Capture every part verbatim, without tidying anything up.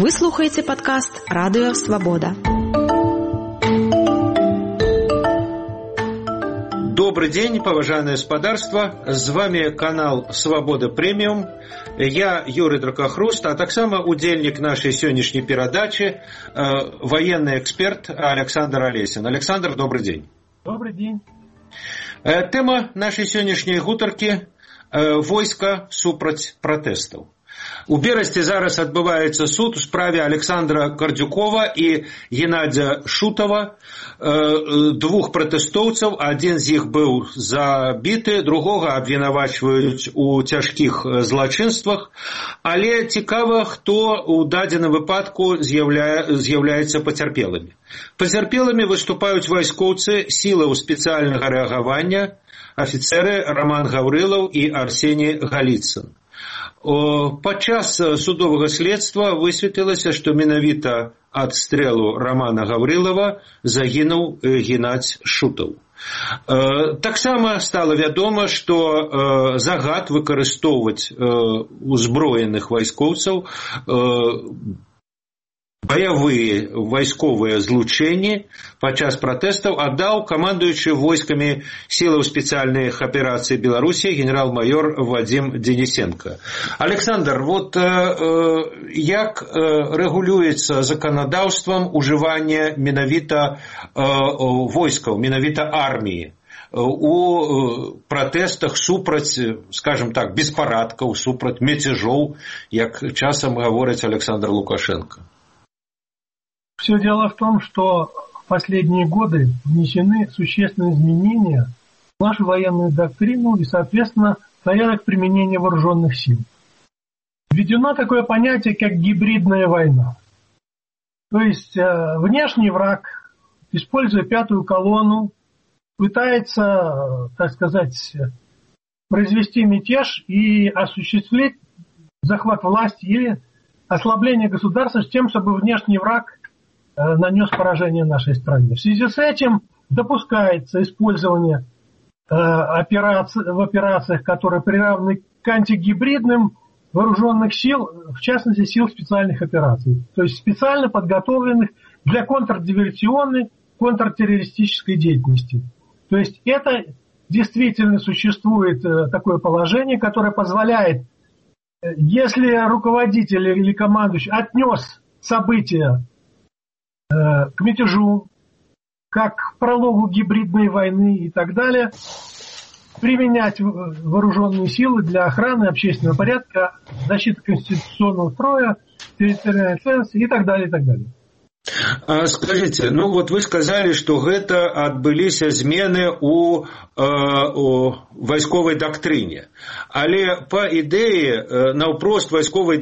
Вы слухаеце падкаст Радыё Свабода. Добрый день, поважанное спадарство. З вами канал Свабода Премиум. Я Юрий Дракохруст, а таксама удзельнік нашай сённяшняй перадачы, военный эксперт Александр Олесин. Александр, добрый день. Добрый день. Тема нашай сённяшняй гутаркі войска супраць пратэстаў. У Берасці зараз адбываецца суд у справе Александра Кардюкова і Геннадзя Шутова, двух пратэстоўцаў. Адзін з іх быў забіты, другога абвінавачваюць у цяжкіх злачынствах. Але цікава, хто у дадзеным выпадку з'яўляе, з'яўляецца пацярпелымі. Пацярпелымі выступаюць вайскоўцы сілаў спецыяльнага рэагавання, афіцэры Роман Гаўрылаў і Арсеній Галіцын. Падчас судовага следства высветлілася, што менавіта ад стрэлу Романа Гаўрылава загінуў Геннадзь Шутаў. Таксама стала вядома, што загад выкарыстоўваць узброеных вайскоўцаў баявыя вайсковыя злучэнні падчас пратэстаў аддаў камандуючы войскамі сілаў спецыяльных аперацый Беларусі генерал-майор Вадзім Денисенко. Александр, вот як рэгулюецца заканадаўствам ужыванне менавіта войскаў, менавіта арміі у пратэстах супраць, скажем так, беспарадкаў, супраць мяцежоў, як часам гаворыць Александр Лукашенко? Все дело в том, что в последние годы внесены существенные изменения в нашу военную доктрину и, соответственно, порядок применения вооруженных сил. Введено такое понятие, как гибридная война. То есть э, внешний враг, используя пятую колонну, пытается, так сказать, произвести мятеж и осуществить захват власти или ослабление государства с тем, чтобы внешний враг нанес поражение нашей стране. В связи с этим допускается использование э, операций, в операциях, которые приравнены к антигибридным вооруженных сил, в частности сил специальных операций, то есть специально подготовленных для контрдиверсионной, контртеррористической деятельности. То есть это действительно существует э, такое положение, которое позволяет, э, если руководитель или командующий отнес события к мятежу, как к прологу гибридной войны и так далее, применять вооруженные силы для охраны общественного порядка, защиты конституционного строя, территориальной целостности и так далее, и так далее. Скажите, ну вот вы сказали, что гэта адбыліся змены у, у вайсковай дактрыне. Але па ідэі наўпрост вайсковай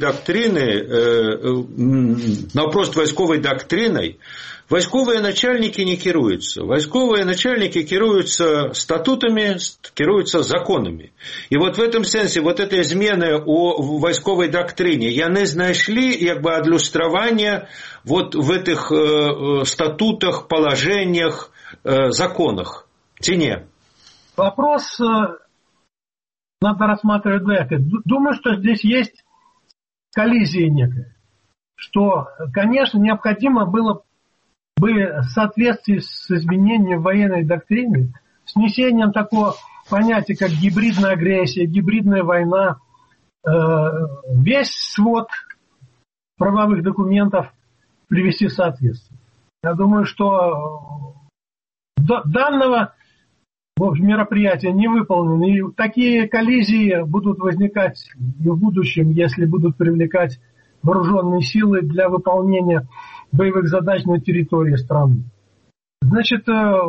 дактрыны, наўпрост вайсковай дактрынай вайсковыя начальнікі не кіруюцца. Вайсковыя начальнікі кіруюцца статутамі, кіруюцца законамі. І вот в этом сэнсе вот этой змены у вайсковай дактрыне яны знайшлі як бы адлюстраванне вот в этих э, статутах, положениях, э, законах. Ці не? Вопрос э, надо рассматривать двояко. Думаю, что здесь есть коллизия некая. Что, конечно, необходимо было бы в соответствии с изменением военной доктрины, с внесением такого понятия, как гибридная агрессия, гибридная война, э, весь свод правовых документов привести в соответствие. Я думаю, что данного мероприятия не выполнено. И такие коллизии будут возникать и в будущем, если будут привлекать вооруженные силы для выполнения боевых задач на территории страны. Значит,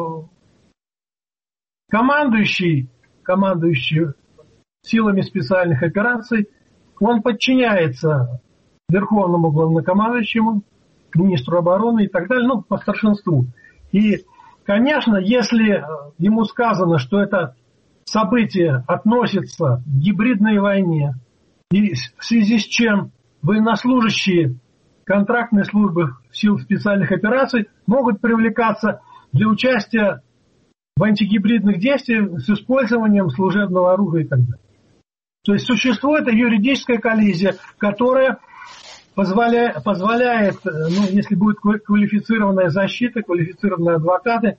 командующий, командующий силами специальных операций, он подчиняется верховному главнокомандующему, министру обороны и так далее, ну, по старшинству. И, конечно, если ему сказано, что это событие относится к гибридной войне, и в связи с чем военнослужащие контрактной службы сил специальных операций могут привлекаться для участия в антигибридных действиях с использованием служебного оружия и так далее. То есть существует юридическая коллизия, которая позволяет, позволяет, ну, если будет квалифицированная защита, квалифицированные адвокаты,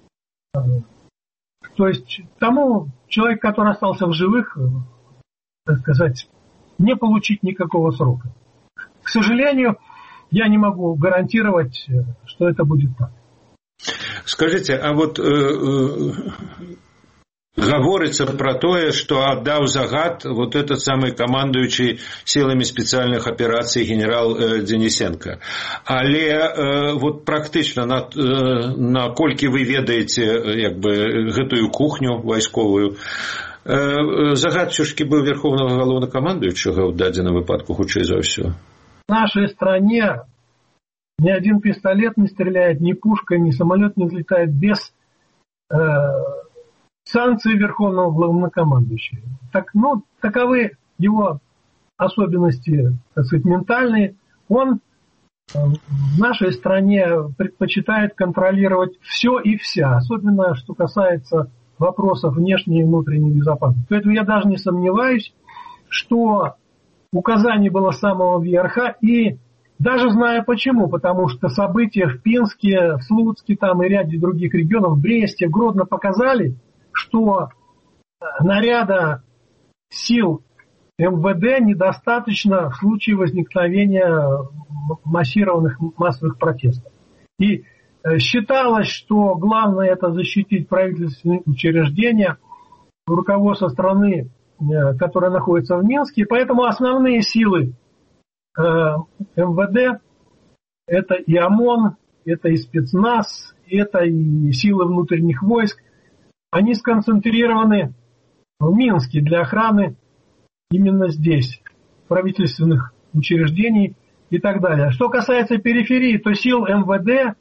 то есть тому человеку, который остался в живых, так сказать, не получить никакого срока. К сожалению, я не могу гарантировать, что это будет так. Скажите, а вот э, э, говорится про то, что отдал загад вот этот самый командующий силами специальных операций генерал э, Денисенко. Але э, вот практично на, э, на колькі вы ведаеце як бы гэтую кухню вайсковую, э, загад все-таки был верховного главнокомандующего в дадзеным выпадку, хутчэй за ўсё. В нашей стране ни один пистолет не стреляет, ни пушка, ни самолет не взлетает без э, санкций верховного главнокомандующего. Так, ну, таковы его особенности, так сказать, ментальные. Он э, в нашей стране предпочитает контролировать все и вся, особенно что касается вопросов внешней и внутренней безопасности. Поэтому я даже не сомневаюсь, что указание было с самого верха, и даже зная почему, потому что события в Пинске, в Слуцке там, и ряде других регионов, в Бресте, в Гродно показали, что наряда сил эм вэ дэ недостаточно в случае возникновения массированных массовых протестов. И считалось, что главное это защитить правительственные учреждения, руководство страны, которое находится в Минске, и поэтому основные силы эм вэ дэ это и ОМОН, это и спецназ, это и силы внутренних войск. Они сконцентрированы в Минске для охраны именно здесь, правительственных учреждений и так далее. Что касается периферии, то сил эм вэ дэ,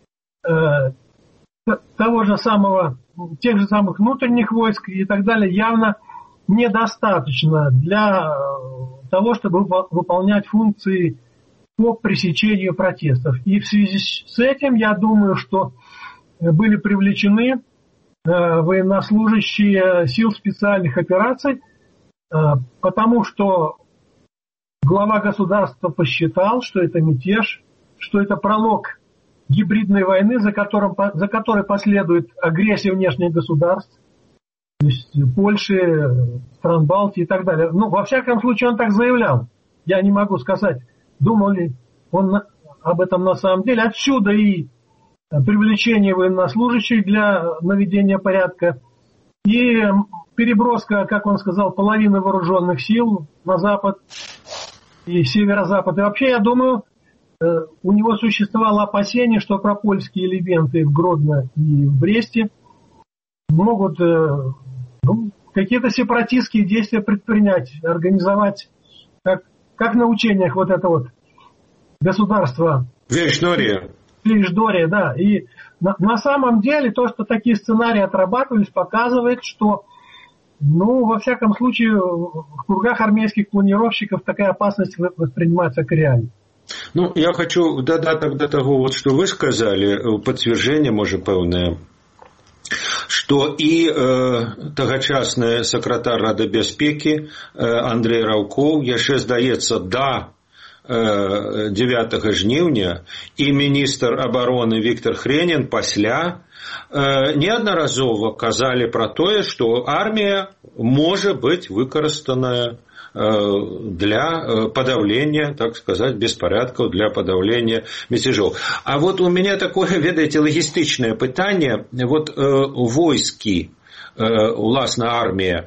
э, того же самого, тех же самых внутренних войск и так далее, явно недостаточно для того, чтобы выполнять функции по пресечению протестов. И в связи с этим, я думаю, что были привлечены военнослужащие сил специальных операций, потому что глава государства посчитал, что это мятеж, что это пролог гибридной войны, за, которым, за которой последует агрессия внешних государств, то есть Польши, стран Балтии и так далее. Ну, во всяком случае, он так заявлял. Я не могу сказать, думал ли он об этом на самом деле. Отсюда и привлечение военнослужащих для наведения порядка, и переброска, как он сказал, половины вооруженных сил на запад и северо-запад. И вообще, я думаю, у него существовало опасение, что пропольские элементы в Гродно и в Бресте могут ну, какие-то сепаратистские действия предпринять, организовать, как, как на учениях вот это вот государство. Вещнория. Вещнория, да. И на, на самом деле то, что такие сценарии отрабатывались, показывает, что, ну, во всяком случае, в кругах армейских планировщиков такая опасность воспринимается как реальна. Ну, я хочу додать до того, вот, что вы сказали, подтверждение, может, пэўнае, что и э, тагачасны сакратар Рады бяспекі э, Андрей Раўкоў яшчэ, здаецца, да э, дзевятага жніўня і міністр абароны Віктор Хренін пасля э, неаднаразова казалі пра тое, што армія можа быць выкарыстаная для подавления, так сказать, беспорядков, для подавления мятежов. А вот у меня такое, ведаеце, логістычнае пытанне. Вот э, войски, э, уласна армія,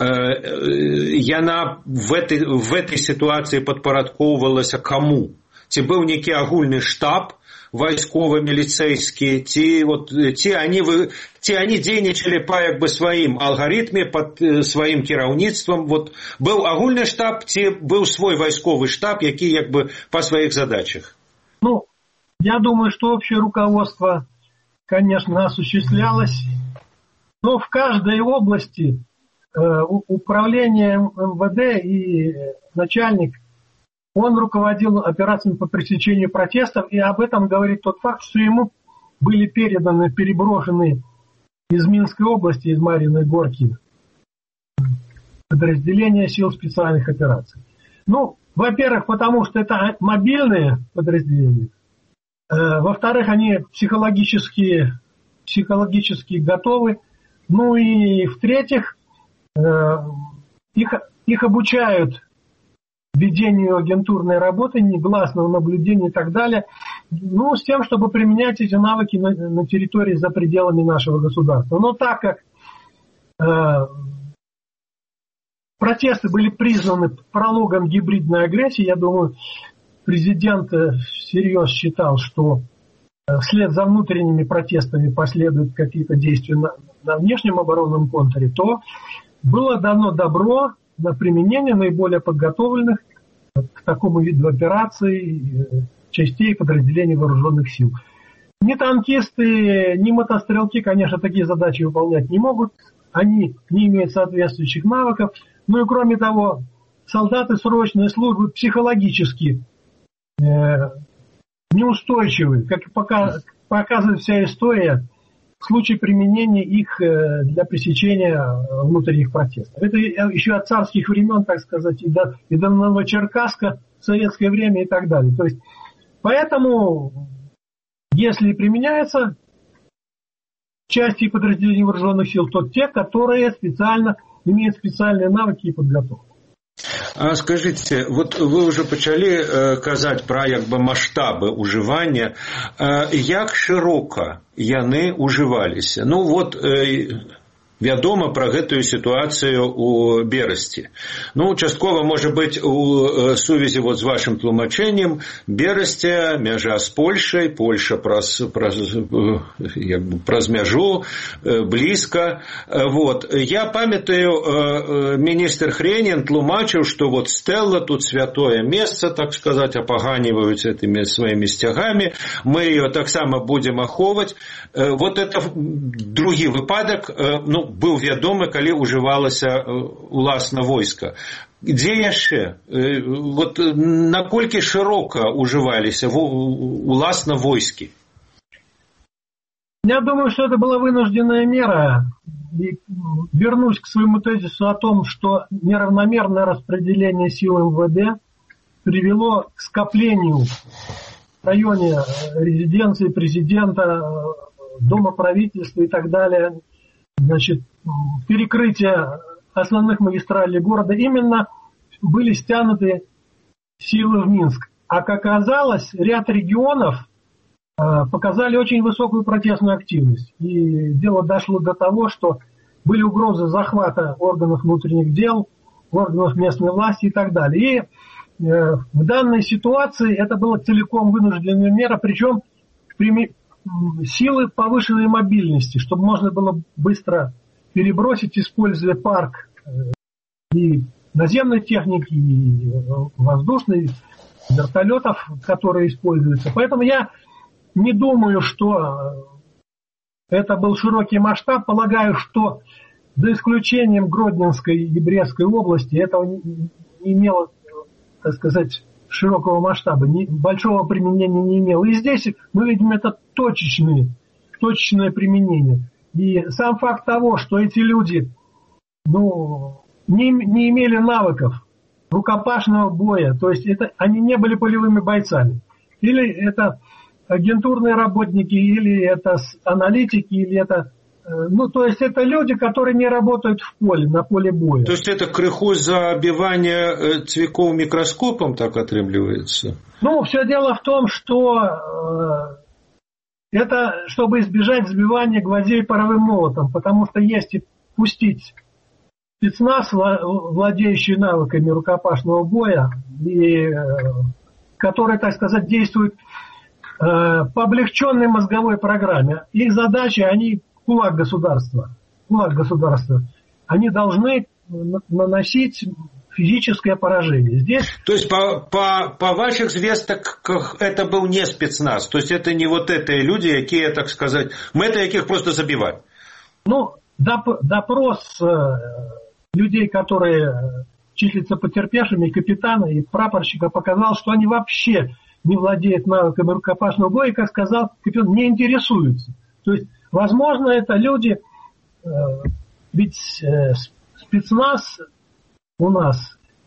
э, яна в этой, в этой ситуации падпарадкоўвалася кому? Ці быў нейкі агульны штаб вайсково-милицейские, те, вот, те, они, те они дзейнічалі по як бы сваім алгарытме, под сваім кіраўніцтвам. Вот, был агульны штаб, те был свой вайсковый штаб, які як бы по своих задачах? Ну, я думаю, что общее руководство, конечно, осуществлялось, но в каждой области э, управление эм вэ дэ и начальник, он руководил операциями по пресечению протестов, и об этом говорит тот факт, что ему были переданы, переброшены из Минской области, из Марьиной Горки, подразделения сил специальных операций. Ну, Во-первых, потому что это мобильные подразделения. Во-вторых, они психологически, психологически готовы. Ну и в-третьих, их, их обучают ведению агентурной работы, негласного наблюдения и так далее, ну, с тем, чтобы применять эти навыки на, на территории за пределами нашего государства. Но так как э, протесты были признаны прологом гибридной агрессии, я думаю, президент всерьез считал, что вслед за внутренними протестами последуют какие-то действия на, на внешнем оборонном контуре, то было дано добро на применение наиболее подготовленных к такому виду операций частей и подразделений вооруженных сил. Ни танкисты, ни мотострелки, конечно, такие задачи выполнять не могут. Они не имеют соответствующих навыков. Ну и кроме того, солдаты срочной службы психологически э, неустойчивы. Как пока, показывает вся история, в случае применения их для пресечения внутренних протестов. Это еще от царских времен, так сказать, и до, и до Новочеркасска в советское время и так далее. То есть, поэтому, если применяются части подразделений вооруженных сил, то те, которые специально имеют специальные навыки и подготовку. А скажите, вот вы уже почали э, казаць пра як бы маштабы ўжывання, э, як шырока яны ўжываліся? Ну вот э, вядома пра гэтую сітуацыю у Берасці. Ну, часткова, можа быць, у сувязі вот з вашым тлумачэннем, Берасця, мяжа з Польшай, Польша праз, праз, як бы, праз мяжу, блізка. Вот. Я памятаю, міністр Хренін тлумачыў, што вот Стэлла тут святое месца, так сказать, апаганіваюць этими сваімі сцягамі, мы ее таксама будем ахоўваць. Вот это другі выпадак, ну, быў вядомы, калі ўжывалася уласна войска. Дзе яшчэ? Вот наколькі шырока ўжываліся уласна войскі? Я думаю, что это была вынужденная мера. И вернусь к своему тезису о том, что неравномерное распределение сил эм вэ дэ привело к скоплению в районе резиденции президента, дома правительства и так далее, значит, перекрытие основных магистралей города, именно были стянуты силы в Минск. А как оказалось, ряд регионов э, показали очень высокую протестную активность. И дело дошло до того, что были угрозы захвата органов внутренних дел, органов местной власти и так далее. И э, в данной ситуации это была целиком вынужденная мера, причем прими... силы повышенной мобильности, чтобы можно было быстро перебросить, используя парк и наземной техники, и воздушной, вертолетов, которые используются. Поэтому я не думаю, что это был широкий масштаб. Полагаю, что за исключением Гродненской и Брестской области этого не имело, так сказать, широкого масштаба, не, большого применения не имело. И здесь мы видим это точечные, точечное применение. И сам факт того, что эти люди ну, не, не имели навыков рукопашного боя, то есть это, они не были полевыми бойцами. Или это агентурные работники, или это аналитики, или это... Ну, то есть это люди, которые не работают в поле, на поле боя. То есть это крыху забивание цвяков микроскопом так отрымливается? Ну, все дело в том, что э, это чтобы избежать забивания гвоздей паровым молотом, потому что если пустить спецназ, владеющий навыками рукопашного боя, и, э, который, так сказать, действует э, по облегченной мозговой программе, их задача, они кулак государства, кулак государства, они должны наносить физическое поражение. Здесь... То есть по, по, по ваших звестках это был не спецназ, то есть это не вот эти люди, какие, так сказать, мы это яких просто забивать. Ну, доп, допрос э, людей, которые числятся потерпевшими, капитана и прапорщика, показал, что они вообще не владеют навыками рукопашного боя, и, как сказал капитан, не интересуются. То есть возможно, это люди, ведь спецназ у нас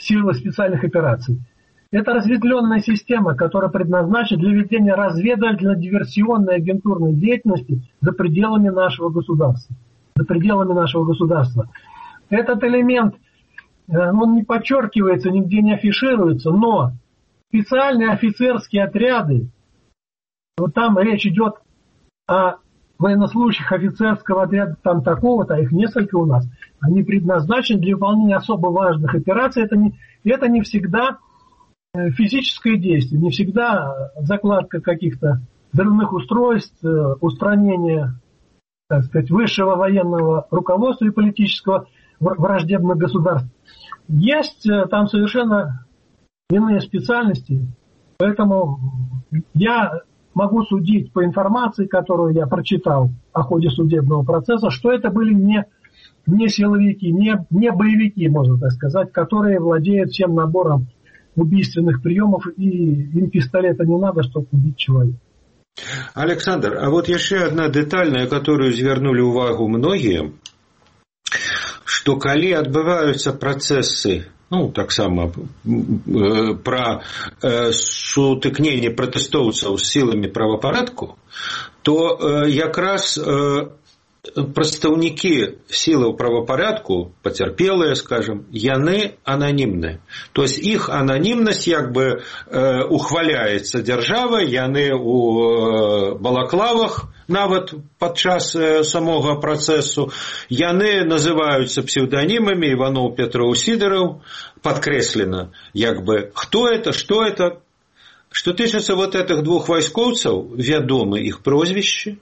силы специальных операций. Это разветвленная система, которая предназначена для ведения разведывательно-диверсионной агентурной деятельности за пределами нашего государства. За пределами нашего государства. Этот элемент, он не подчеркивается, нигде не афишируется, но специальные офицерские отряды, вот там речь идет о военнослужащих офицерского отряда там такого-то, их несколько у нас, они предназначены для выполнения особо важных операций. Это не, это не всегда физическое действие, не всегда закладка каких-то взрывных устройств, устранение, так сказать, высшего военного руководства и политического враждебных государств. Есть там совершенно иные специальности, поэтому я могу судить по информации, которую я прочитал о ходе судебного процесса, что это были не, не силовики, не, не боевики, можно так сказать, которые владеют всем набором убийственных приемов, и им пистолета не надо, чтобы убить человека. Александр, а вот еще одна деталь, на которую звярнули увагу многие, что калі адбываюцца працэсы, ну, таксама пра сутыкненне пратэстоўцаў з сіламі правапарадку, то якраз прадстаўнікі сілаў правапарадку, пацярпелыя, скажем, яны ананімныя. То есть іх ананімнасць як бы ухваляецца дзяржавай, яны у балаклавах нават падчас самога працэсу, яны называюцца псевдонімамі Иванов, Петров, Сидоров, подкреслено, як бы, кто это, что это. Что тычыцца вот этих двух вайскоўцаў, вядомы іх прозвішчы,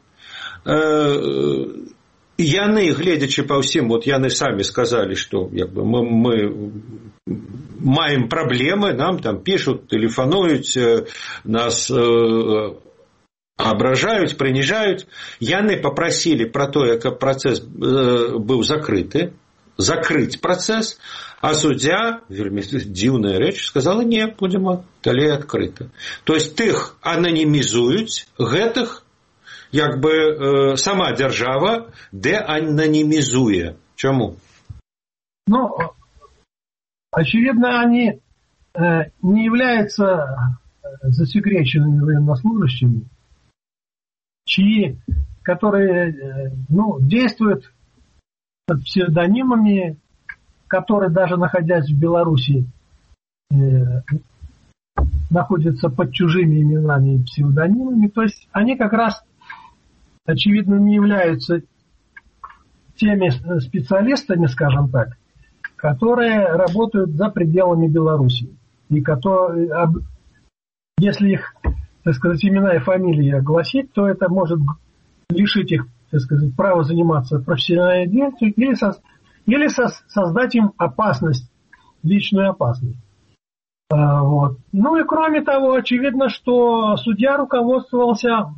яны, гледзячы па ўсім, вот яны самі сказалі, што як бы, мы, мы маем праблемы, нам там пішуць, тэлефануюць, нас абражаюць, прыніжаюць. Яны папрасілі пра тое, каб працэс быў закрыты, закрыць працэс, а суддзя, вельмі дзіўная рэч, сказала, не, будзем далей адкрыта. То есть тых ананімізуюць, гэтых як бы э, сама держава деанонімизует. Чему? Ну, очевидно, они э, не являются засекреченными военнослужащими, чьи, которые э, ну, действуют под псевдонимами, которые даже находясь в Беларуси э, находятся под чужими именами и псевдонимами. То есть они как раз очевидно, не являются теми специалистами, скажем так, которые работают за пределами Беларуси. И которые, если их, так сказать, имена и фамилии огласить, то это может лишить их, так сказать, права заниматься профессиональной деятельностью или, со, или со, создать им опасность, личную опасность. А, вот. Ну и кроме того, очевидно, что судья руководствовался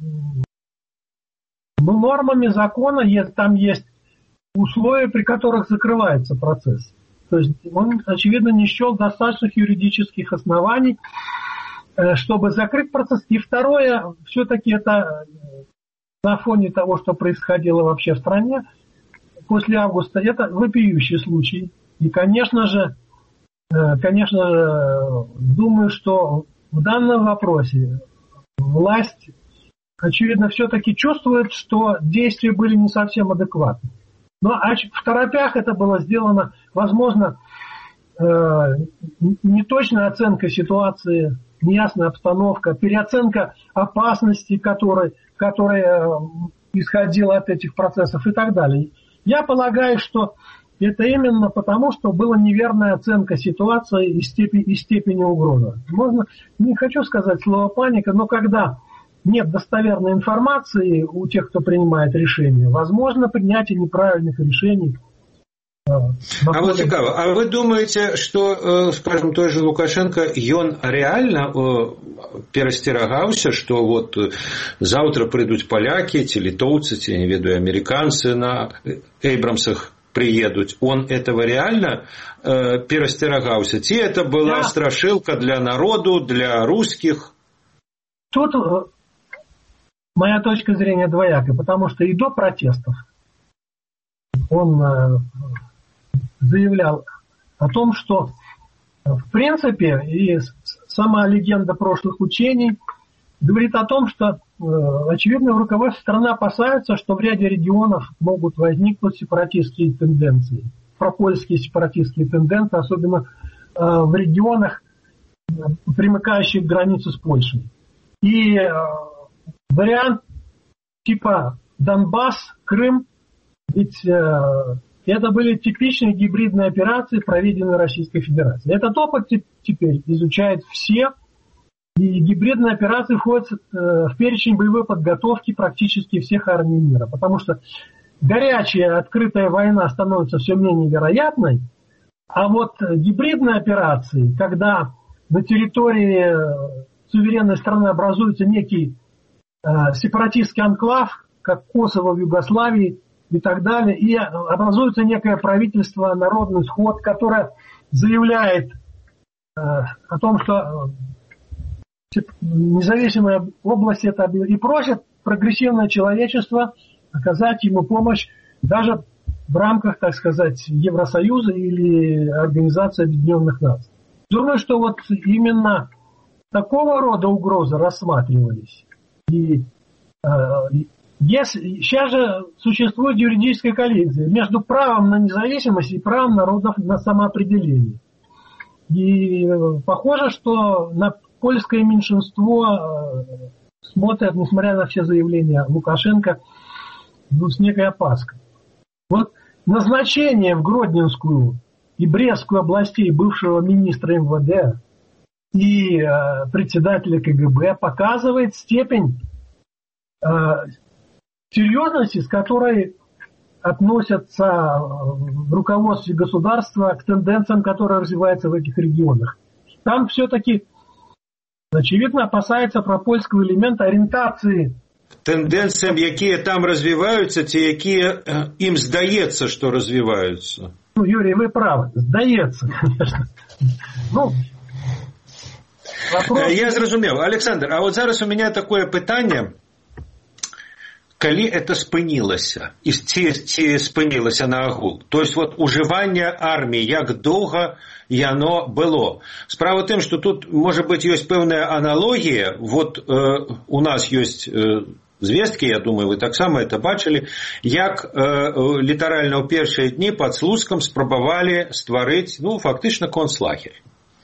Ну, нормами закона, там есть условия, при которых закрывается процесс. То есть он, очевидно, не счел достаточных юридических оснований, чтобы закрыть процесс. И второе, все-таки это на фоне того, что происходило вообще в стране после августа, это вопиющий случай. И, конечно же, конечно же, думаю, что в данном вопросе власть, очевидно, все-таки чувствует, что действия были не совсем адекватны. Но в торопях это было сделано, возможно, неточная оценка ситуации, неясная обстановка, переоценка опасности, которой, которая исходила от этих процессов и так далее. Я полагаю, что это именно потому, что была неверная оценка ситуации и степени, и степени угрозы. Можно, не хочу сказать слово паника, но когда нет достоверной информации у тех, кто принимает решения, возможно принятие неправильных решений. А вот цікаво, а вы думаете, что, скажем, той же Лукашенко, ён реально перасцерагаўся, что вот завтра придут поляки, ці литовцы, ці, не ведаю, американцы на Эйбрамсах приедут? Он этого реально перасцерагаўся? Ці это была да. страшилка для народу, для русских? Тут моя точка зрения двоякая, потому что и до протестов он заявлял о том, что В принципе, и сама легенда прошлых учений говорит о том, что, очевидно, в руководстве страны опасаются, что в ряде регионов могут возникнуть сепаратистские тенденции, пропольские сепаратистские тенденции, особенно в регионах, примыкающих к границе с Польшей. И вариант типа Донбасс, Крым, ведь это были типичные гибридные операции, проведенные Российской Федерацией. Этот опыт теперь изучают все, и гибридные операции входят в перечень боевой подготовки практически всех армий мира, потому что горячая открытая война становится все менее вероятной, а вот гибридные операции, когда на территории суверенной страны образуется некий э, сепаратистский анклав, как Косово в Югославии и так далее, и образуется некое правительство, народный сход, которое заявляет э, о том, что э, независимая область это и просит прогрессивное человечество оказать ему помощь даже в рамках, так сказать, Евросоюза или Организации Объединенных Наций. Думаю, что вот именно такого рода угрозы рассматривались. И э, если, сейчас же существует юридическая коллизия между правом на независимость и правом народов на самоопределение. И э, похоже, что на польское меньшинство э, смотрят, несмотря на все заявления Лукашенко, ну, с некой опаской. Вот назначение в Гродненскую и Брестскую областей бывшего министра эм вэ дэ и э, председателя ка гэ бэ показывает степень э, серьезности, с которой относятся в руководстве государства к тенденциям, которые развиваются в этих регионах. Там все-таки, очевидно, опасается пропольского элемента ориентации. Тенденціям, які там розвиваються, ті, які їм здається, що розвиваються. Ну, Юрий, вы правы. Здається, конечно. Ну, вопрос... Я зрозумів. Олександр, а от зараз у мене таке питання. Коли це спинилося? І ці, ці спинилося на агул? Тобто, от уживання армії, як довго яно було? Справа в тим, що тут, може бути, є певна аналогія. Вот е, у нас є... Е, звесткі, я думаю, вы таксама это бачылі, як э, літаральна ў першыя дні пад Слуцкам спрабавалі стварыць, ну, фактычна концлагер.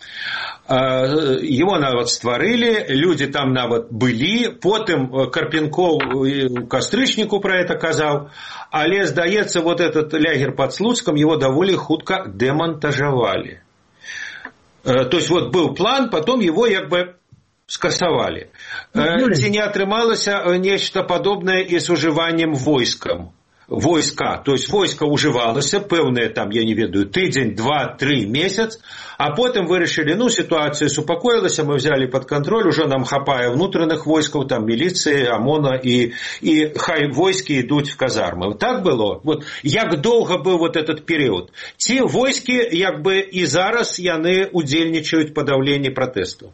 Э, его нават стварылі, людзі там нават былі, потым Карпенков у кастрычніку пра это казаў, але, здаецца, вот этот лагер пад Слуцкам его даволі хутка дэмантажавалі. Э, то есть, вот был план, потом его як бы скасавалі. Ну, ці не атрымалася нешта падобнае і з ужываннем войскам. Войска. То есть войска ужывалася, пэўныя там, я не ведаю, тыдзень, два, тры, месяц, а потым вырашылі, ну, ситуация супакоілася, мы взяли под контроль, уже нам хапае внутренних войскаў, там, милиции, ОМОНа, и, и хай войски идут в казармы. Так было? Вот, як долго был вот этот период? Ці войски, як бы, и зараз яны удзельнічаюць подавлении протестов.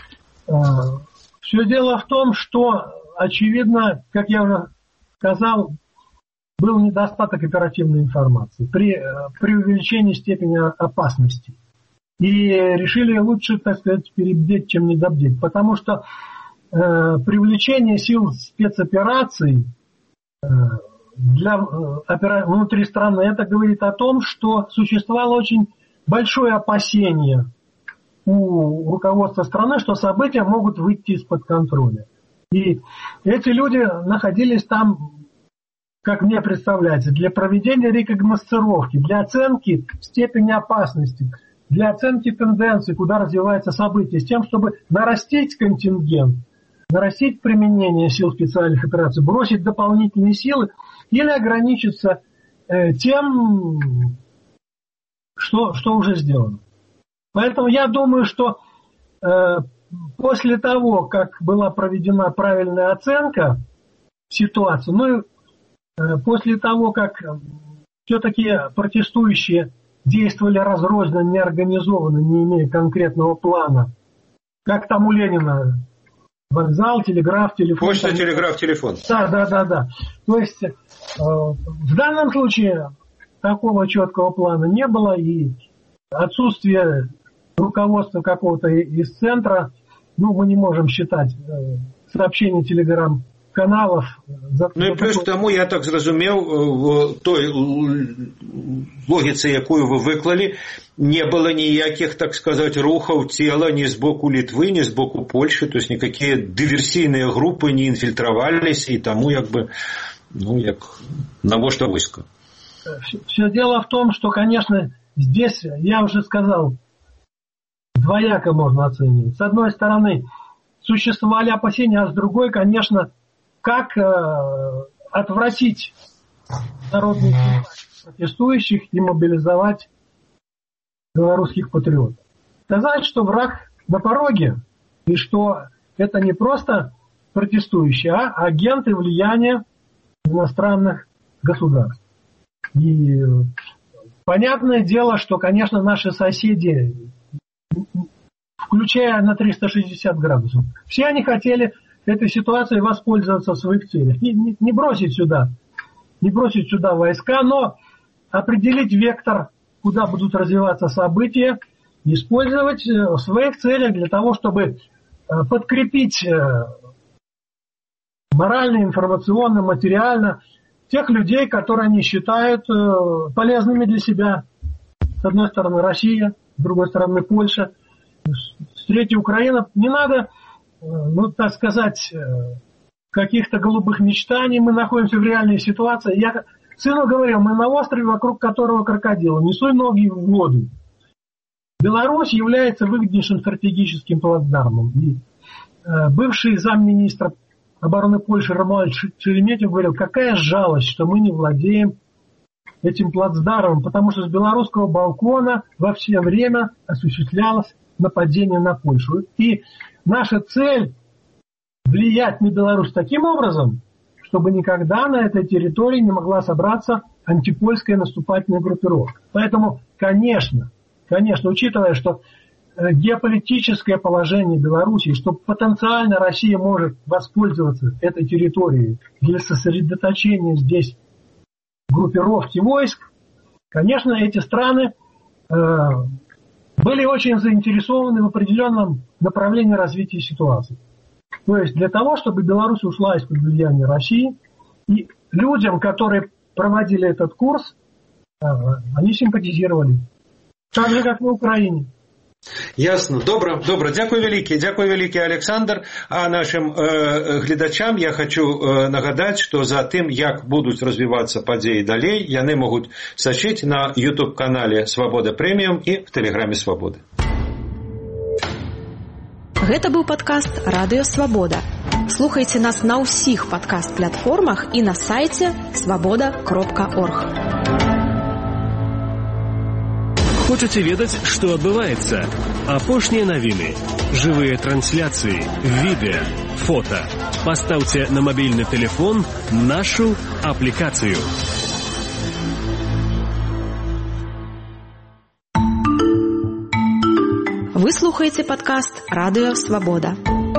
Все дело в том, что, очевидно, как я уже сказал, был недостаток оперативной информации при, при увеличении степени опасности. И решили лучше, так сказать, перебдеть, чем недобдеть. Потому что э, привлечение сил спецопераций э, для, э, опера... внутри страны, это говорит о том, что существовало очень большое опасение у руководства страны, что события могут выйти из-под контроля. И эти люди находились там, как мне представляется, для проведения рекогносцировки, для оценки степени опасности, для оценки тенденций, куда развиваются события, с тем, чтобы нарастить контингент, нарастить применение сил специальных операций, бросить дополнительные силы или ограничиться э, тем, что, что уже сделано. Поэтому я думаю, что э, после того, как была проведена правильная оценка ситуации, ну и э, после того, как все-таки протестующие действовали разрозненно, неорганизованно, не имея конкретного плана, как там у Ленина, вокзал, телеграф, телефон. Почта, там... телеграф, телефон. Да, да, да, да. То есть э, в данном случае такого четкого плана не было, и отсутствие руководство какого-то из центра, ну, мы не можем считать сообщения телеграм-каналов. За, ну і плюс к тому, я так зрозумів, в той логіці, яку ви виклали, не было никаких, так сказать, рухов тела ни с боку Литвы, ни с боку Польши, то есть никакие диверсийные группы не инфильтровались, и тому, как бы, ну, як навошта войско. Все дело в том, что, конечно, здесь, я уже сказал, двояко можно оценивать. С одной стороны, существовали опасения, а с другой, конечно, как э, отвратить народных протестующих и мобилизовать белорусских патриотов. Сказать, что враг на пороге, и что это не просто протестующие, а агенты влияния иностранных государств. И понятное дело, что, конечно, наши соседи, включая на триста шестьдесят градусов, все они хотели этой ситуацией воспользоваться в своих целях. Не, не, не бросить сюда, не бросить сюда войска, но определить вектор, куда будут развиваться события, использовать в своих целях для того, чтобы подкрепить морально, информационно, материально тех людей, которые они считают полезными для себя. С одной стороны Россия, с другой стороны Польша, с третьей Украина. Не надо, ну, так сказать, каких-то голубых мечтаний. Мы находимся в реальной ситуации. Я сыну говорил, мы на острове, вокруг которого крокодилы. Не суй ноги в воду. Беларусь является выгоднейшим стратегическим плацдармом. И э, бывший замминистра обороны Польши Ромуальд Шереметьев говорил, какая жалость, что мы не владеем этим плацдармом, потому что с белорусского балкона во все время осуществлялось нападение на Польшу. И наша цель влиять на Беларусь таким образом, чтобы никогда на этой территории не могла собраться антипольская наступательная группировка. Поэтому, конечно, конечно, учитывая, что геополитическое положение Беларуси, что потенциально Россия может воспользоваться этой территорией для сосредоточения здесь группировки войск, конечно, эти страны э, были очень заинтересованы в определенном направлении развития ситуации. То есть для того, чтобы Беларусь ушла из-под влияния России, и людям, которые проводили этот курс, э, они симпатизировали. Так же, как на Украине. Ясно. Добре, добре. Дякую велике. Дякую велике, Александр. А нашим э, глядачам я хочу э, нагадать, что за тем, як будут развиваться подеи далей, яны могут сачить на YouTube-канале «Свобода Премиум» и в Телеграме «Свобода». Гэта быў падкаст «Радыё Свабода». Слухайце нас на ўсіх падкаст-платформах і на сайце свабода кропка орг. Хочаце ведаць, што адбываецца? Апошнія навіны, жывыя трансляцыі, відэа, фота. Пастаўце на мабільны тэлефон нашу аплікацыю. Вы слухаеце падкаст «Радыё Свабода».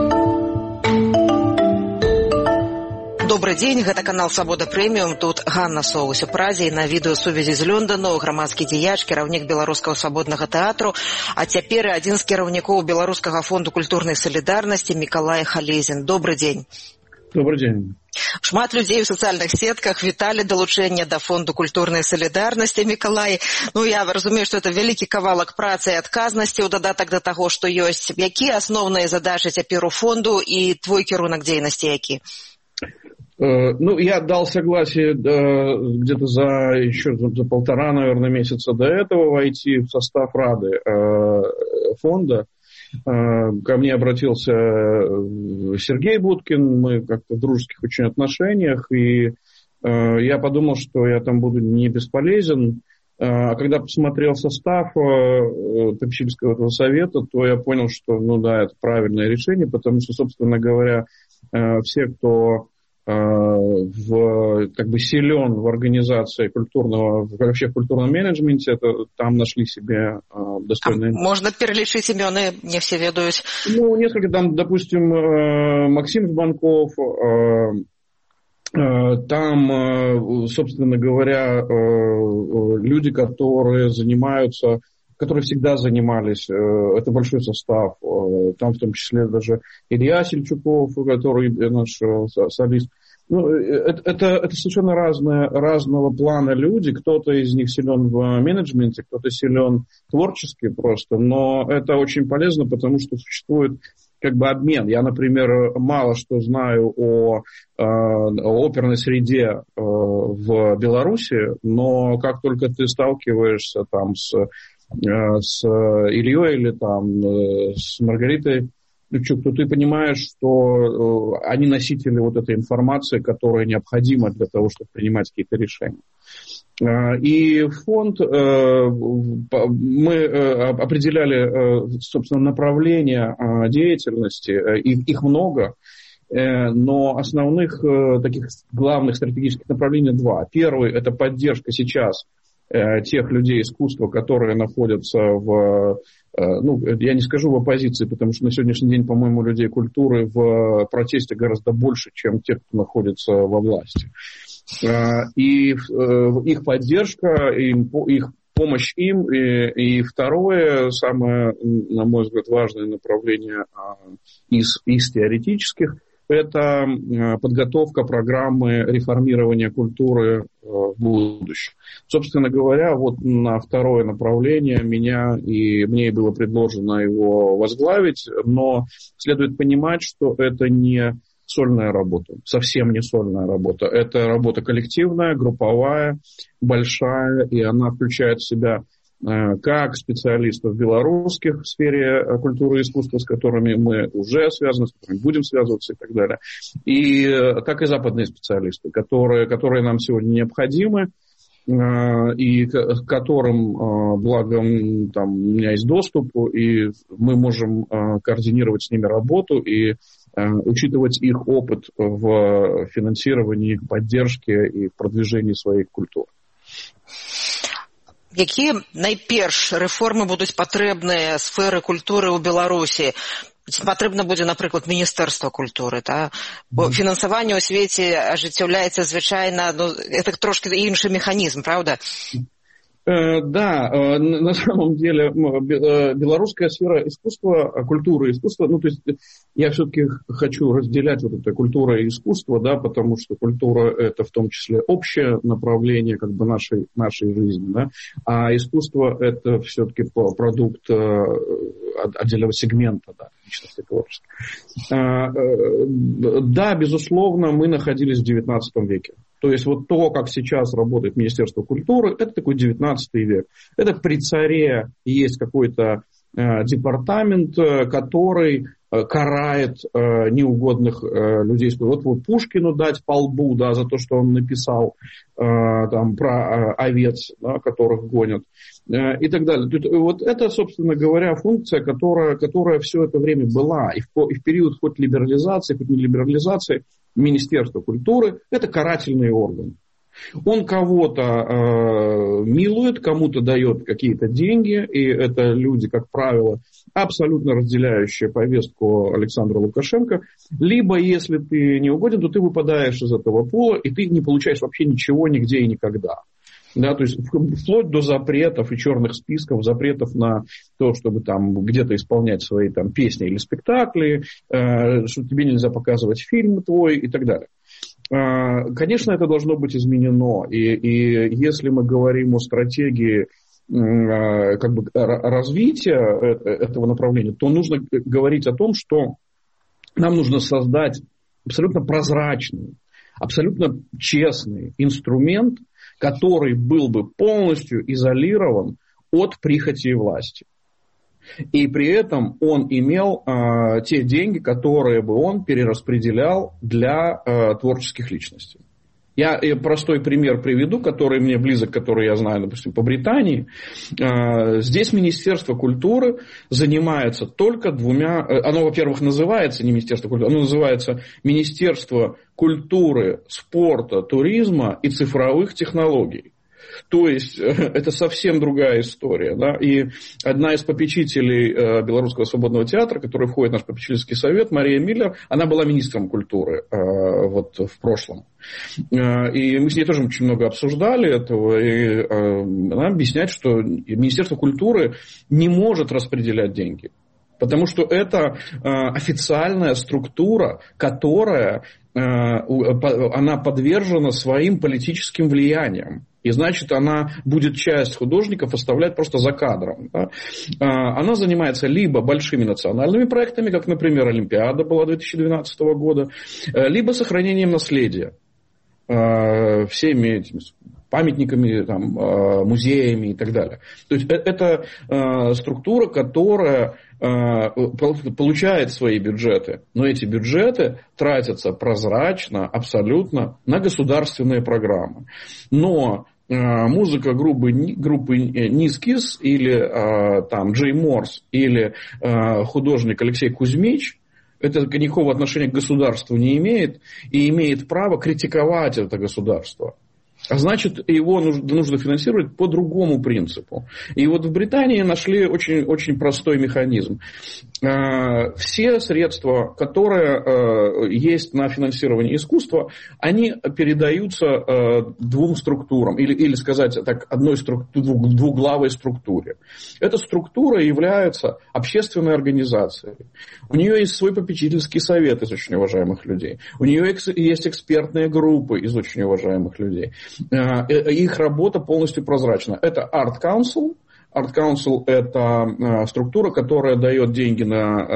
Добрый день, гэта канал «Свобода Премиум». Тут Ганна Соус у Празе, на відэасувязі з Лёндану, грамадскі дзеяч, кіраўнік Беларускага свабоднага тэатру, а цяпер адзін з кіраўнікоў Беларускага фонду культурнай салідарнасці Мікалай Халезін. Добрый день. Добрый день. Шмат людзей у сацыяльных сетках віталі далучэнне да фонду культурнай салідарнасці, Мікалай. Ну, я разумею, што это вялікі кавалак працы і адказнасці ў дадатак да таго, што ёсць. Якія асноўныя задачы цяпер у фонду і твой кірунак дзейнасці які? Ну, я дал согласие да, где-то за еще за, за полтора, наверное, месяца до этого войти в состав Рады э, фонда. Э, ко мне обратился Сергей Будкин, мы как-то в дружеских очень отношениях, и э, я подумал, что я там буду не бесполезен. А когда посмотрел состав э, попечительского этого совета, то я понял, что, ну да, это правильное решение, потому что, собственно говоря, э, все, кто в, как бы силен в организации культурного, вообще в культурном менеджменте, это, там нашли себе э, достойные... А можно перелечить имены, не все ведают? Ну, несколько там, допустим, э, Максим Жбанков, э, э, там, э, собственно говоря, э, люди, которые занимаются которые всегда занимались, это большой состав, там в том числе даже Илья Сельчуков, который наш солист. Ну, это, это, это совершенно разные, разного плана люди. Кто-то из них силен в менеджменте, кто-то силен творчески просто. Но это очень полезно, потому что существует как бы обмен. Я, например, мало что знаю о, о оперной среде в Беларуси, но как только ты сталкиваешься там с, с Ильей или там с Маргаритой, то ты понимаешь, что они носители вот этой информации, которая необходима для того, чтобы принимать какие-то решения. И фонд, мы определяли, собственно, направления деятельности, их много, но основных таких главных стратегических направлений два. Первый – это поддержка сейчас тех людей искусства, которые находятся в, ну, я не скажу в оппозиции, потому что на сегодняшний день, по-моему, людей культуры в протесте гораздо больше, чем тех, кто находится во власти. И их поддержка, их помощь им, и, и второе, самое, на мой взгляд, важное направление из, из теоретических, это подготовка программы реформирования культуры в будущем. Собственно говоря, вот на второе направление меня и мне было предложено его возглавить, но следует понимать, что это не сольная работа, совсем не сольная работа. Это работа коллективная, групповая, большая, и она включает в себя как специалистов белорусских в сфере культуры и искусства, с которыми мы уже связаны, с которыми будем связываться и так далее, и так и западные специалисты, которые, которые нам сегодня необходимы, и к которым, благо, там, у меня есть доступ, и мы можем координировать с ними работу и учитывать их опыт в финансировании, поддержке и продвижении своей культуры. Якія найперш рэформы будуць патрэбныя сферы культуры ў Беларусі? Патрэбна будзе, напрыклад, Міністэрства культуры, та? Бо фінансаванне ў свеце ажыццяўляецца звычайна, ну, это трошки іншы механізм, правда? Да, на самом деле белорусская сфера искусства, культуры и искусства, ну, то есть я все-таки хочу разделять вот это культура и искусство, да, потому что культура – это в том числе общее направление как бы нашей, нашей жизни, да, а искусство – это все-таки продукт отдельного сегмента, да, личности творчества. Да, безусловно, мы находились в девятнадцатом веке. То есть вот то, как сейчас работает Министерство культуры, это такой девятнадцатый век. Это при царе есть какой-то э, департамент, который э, карает э, неугодных э, людей. Вот вот Пушкину дать по лбу, да, за то, что он написал э, там, про э, овец, да, которых гонят, э, и так далее. Тут, вот это, собственно говоря, функция, которая, которая все это время была. И в, и в период хоть либерализации, хоть не либерализации, Министерство культуры – это карательный орган. Он кого-то э, милует, кому-то дает какие-то деньги, и это люди, как правило, абсолютно разделяющие повестку Александра Лукашенко. Либо, если ты не угоден, то ты выпадаешь из этого пула, и ты не получаешь вообще ничего нигде и никогда. Да, то есть вплоть до запретов и черных списков, запретов на то, чтобы там где-то исполнять свои там песни или спектакли, э, что тебе нельзя показывать фильм твой и так далее. Э, конечно, это должно быть изменено. И, и если мы говорим о стратегии э, как бы развития этого направления, то нужно говорить о том, что нам нужно создать абсолютно прозрачный, абсолютно честный инструмент, который был бы полностью изолирован от прихоти власти. И при этом он имел э, те деньги, которые бы он перераспределял для э, творческих личностей. Я простой пример приведу, который мне близок, который я знаю, допустим, по Британии. Здесь Министерство культуры занимается только двумя... Оно, во-первых, называется не Министерство культуры, оно называется Министерство культуры, спорта, туризма и цифровых технологий. То есть это совсем другая история. Да? И одна из попечителей Белорусского свободного театра, которая входит в наш попечительский совет, Мария Миллер, она была министром культуры вот, в прошлом. И мы с ней тоже очень много обсуждали этого. И она объясняет, что Министерство культуры не может распределять деньги. Потому что это официальная структура, которая она подвержена своим политическим влияниям. И значит, она будет часть художников оставлять просто за кадром. Да? Она занимается либо большими национальными проектами, как, например, Олимпиада была две тысячи двенадцатого года, либо сохранением наследия. Всеми этими памятниками, там, музеями и так далее. То есть это структура, которая получает свои бюджеты, но эти бюджеты тратятся прозрачно, абсолютно на государственные программы. Но музыка группы, группы Нискис или там, Джей Морс или художник Алексей Кузьмич это никакого отношения к государству не имеет и имеет право критиковать это государство. А значит, его нужно, нужно финансировать по другому принципу. И вот в Британии нашли очень, очень простой механизм. Все средства, которые есть на финансирование искусства, они передаются двум структурам. Или, или сказать так, одной структуре, двуглавой структуре. Эта структура является общественной организацией. У нее есть свой попечительский совет из очень уважаемых людей. У нее есть экспертные группы из очень уважаемых людей. Их работа полностью прозрачна. Это Art Council. Art Council – это структура, которая дает деньги на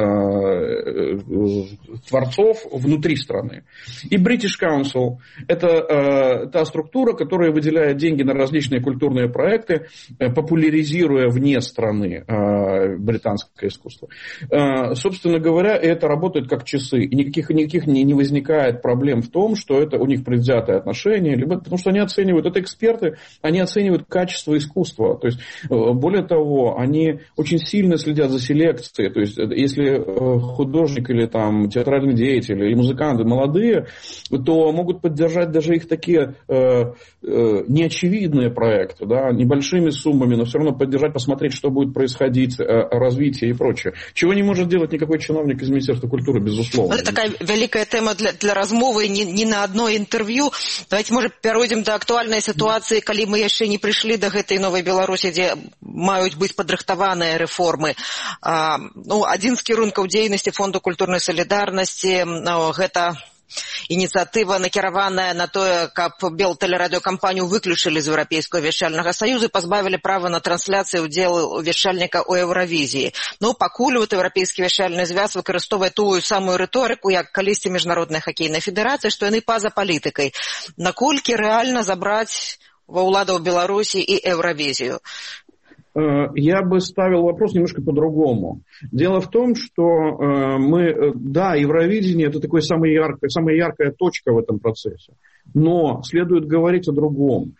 творцов внутри страны. И British Council – это та структура, которая выделяет деньги на различные культурные проекты, популяризируя вне страны британское искусство. Собственно говоря, это работает как часы. И никаких, никаких не возникает проблем в том, что это у них предвзятое отношение, либо, потому что они оценивают, это эксперты, они оценивают качество искусства. То есть, более того, они очень сильно следят за селекцией. То есть, если художник или там, театральный деятель или музыканты молодые, то могут поддержать даже их такие э, э, неочевидные проекты, да, небольшими суммами, но все равно поддержать, посмотреть, что будет происходить, э, развитие и прочее. Чего не может делать никакой чиновник из Министерства культуры, безусловно. Это такая великая тема для, для размовы не, не на одно интервью. Давайте, может, перейдем до актуальной ситуации, когда мы еще не пришли до этой новой Беларуси, где маюць быць падрыхтаваныя рэформы. Ну, адзін з кірункаў дзейнасці фонду культурнай салідарнасці ну, гэта ініцыятыва накіраваная на тое, каб белтэлерадыёкампанію выключылі з Еўрапейскага вяшчальнага саюза і пазбавілі права на трансляцыю удзелу вяшчальніка ў Еўравізіі. Ну, пакуль вот Еўрапейскі вяшчальны звяз выкарыстоўвае тую самую рыторыку, як калісьці міжнародная хакейная федэрацыя, што яны па-за палітыкай. Наколькі рэальна забраць ва ўладаў Беларусі і Еўравізію? Я бы ставил вопрос немножко по-другому. Дело в том, что мы, да, Евровидение – это такая самая яркая, самая яркая точка в этом процессе. Но следует говорить о другом.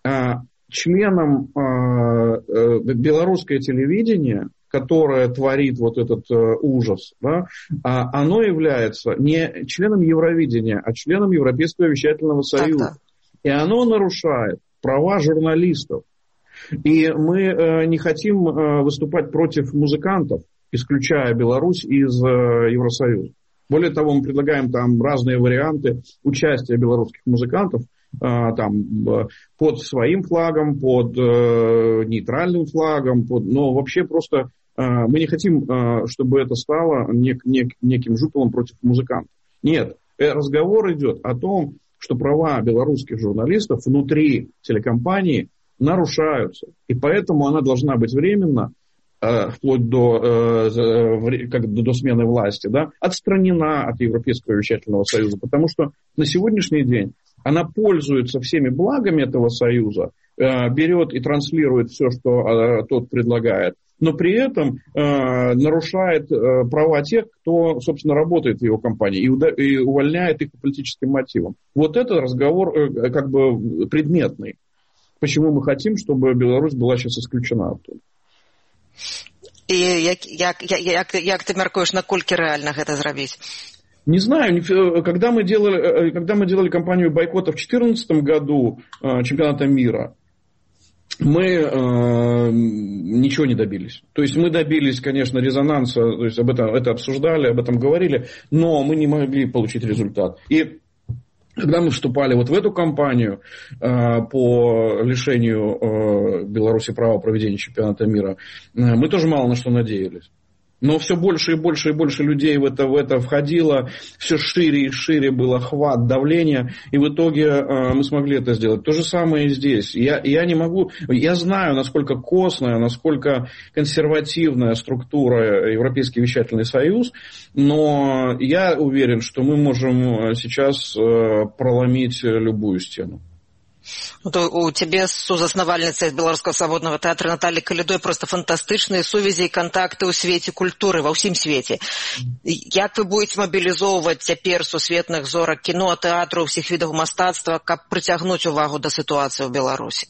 Членом белорусское телевидение, которое творит вот этот ужас, да, оно является не членом Евровидения, а членом Европейского вещательного союза. И оно нарушает права журналистов. И мы э, не хотим э, выступать против музыкантов, исключая Беларусь из э, Евросоюза. Более того, мы предлагаем там разные варианты участия белорусских музыкантов э, там, э, под своим флагом, под э, нейтральным флагом, под, но вообще просто э, мы не хотим, э, чтобы это стало нек, нек, неким жупелом против музыкантов. Нет, э, разговор идет о том, что права белорусских журналистов внутри телекомпании нарушаются. И поэтому она должна быть временно, э, вплоть до, э, как, до смены власти, да, отстранена от Европейского вещательного союза. Потому что на сегодняшний день она пользуется всеми благами этого союза, э, берет и транслирует все, что э, тот предлагает, но при этом э, нарушает э, права тех, кто, собственно, работает в его компании, и, уда- и увольняет их по политическим мотивам. Вот это разговор э, как бы предметный. Почему мы хотим, чтобы Беларусь была сейчас исключена оттуда. И як, як, як, як ты мяркуеш, наколькі реально это зрабіць? Не знаю, когда мы делали, когда мы делали кампанию бойкота в две тысячи четырнадцатом году чемпионата мира, мы э, ничего не добились. То есть мы добились, конечно, резонанса, то есть об этом это обсуждали, об этом говорили, но мы не могли получить результат. И когда мы вступали вот в эту кампанию э, по лишению э, Беларуси права проведения чемпионата мира, э, мы тоже мало на что надеялись. Но все больше и больше и больше людей в это, в это входило, все шире и шире был охват, давление, и в итоге э, мы смогли это сделать. То же самое и здесь. Я, я не могу, я знаю, насколько костная, насколько консервативная структура Европейский вещательный союз, но я уверен, что мы можем сейчас э, проломить любую стену. То у цябе сузаснавальніцай беларускага свабоднага тэатра Натальі Калідой просто фантастычныя сувязі і кантакты ў свеце культуры, ва ўсім свеце. Як вы будете мабілізоўваць цяпер сусветных зорак кіно, тэатру, ўсіх відаў мастацтва, каб прыцягнуць увагу да сітуацыі ў Беларусі?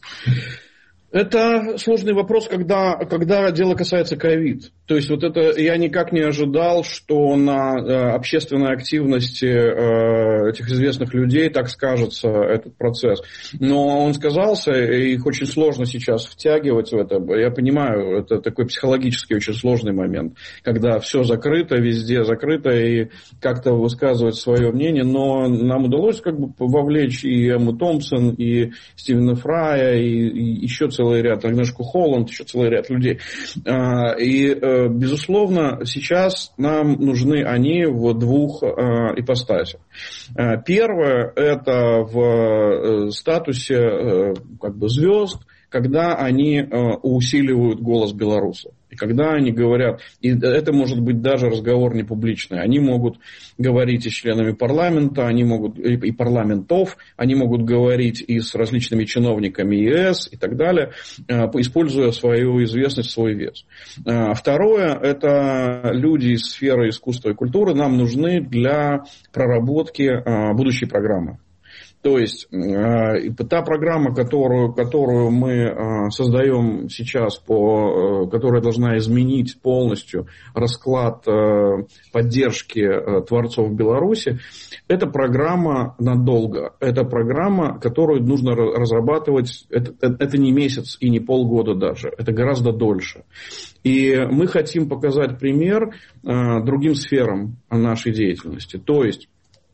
Это сложный вопрос, когда, когда дело касается ковид. То есть вот это я никак не ожидал, что на э, общественной активности э, этих известных людей так скажется этот процесс. Но он сказался, и их очень сложно сейчас втягивать в это. Я понимаю, это такой психологически очень сложный момент, когда все закрыто, везде закрыто, и как-то высказывать свое мнение. Но нам удалось как бы вовлечь и Эмму Томпсон, и Стивена Фрая, и, и еще целый ряд, Агнешку Холланд, еще целый ряд людей. И, безусловно, сейчас нам нужны они в двух ипостасях. Первое – это в статусе как бы звезд, когда они усиливают голос белорусов. И когда они говорят, и это может быть даже разговор не публичный, они могут говорить и с членами парламента, они могут и парламентов, они могут говорить и с различными чиновниками ЕС и так далее, используя свою известность, свой вес. Второе, это люди из сферы искусства и культуры нам нужны для проработки будущей программы. То есть та программа, которую, которую мы создаем сейчас, по, которая должна изменить полностью расклад поддержки творцов в Беларуси, это программа надолго. Это программа, которую нужно разрабатывать, это, это не месяц и не полгода даже, это гораздо дольше. И мы хотим показать пример другим сферам нашей деятельности. То есть,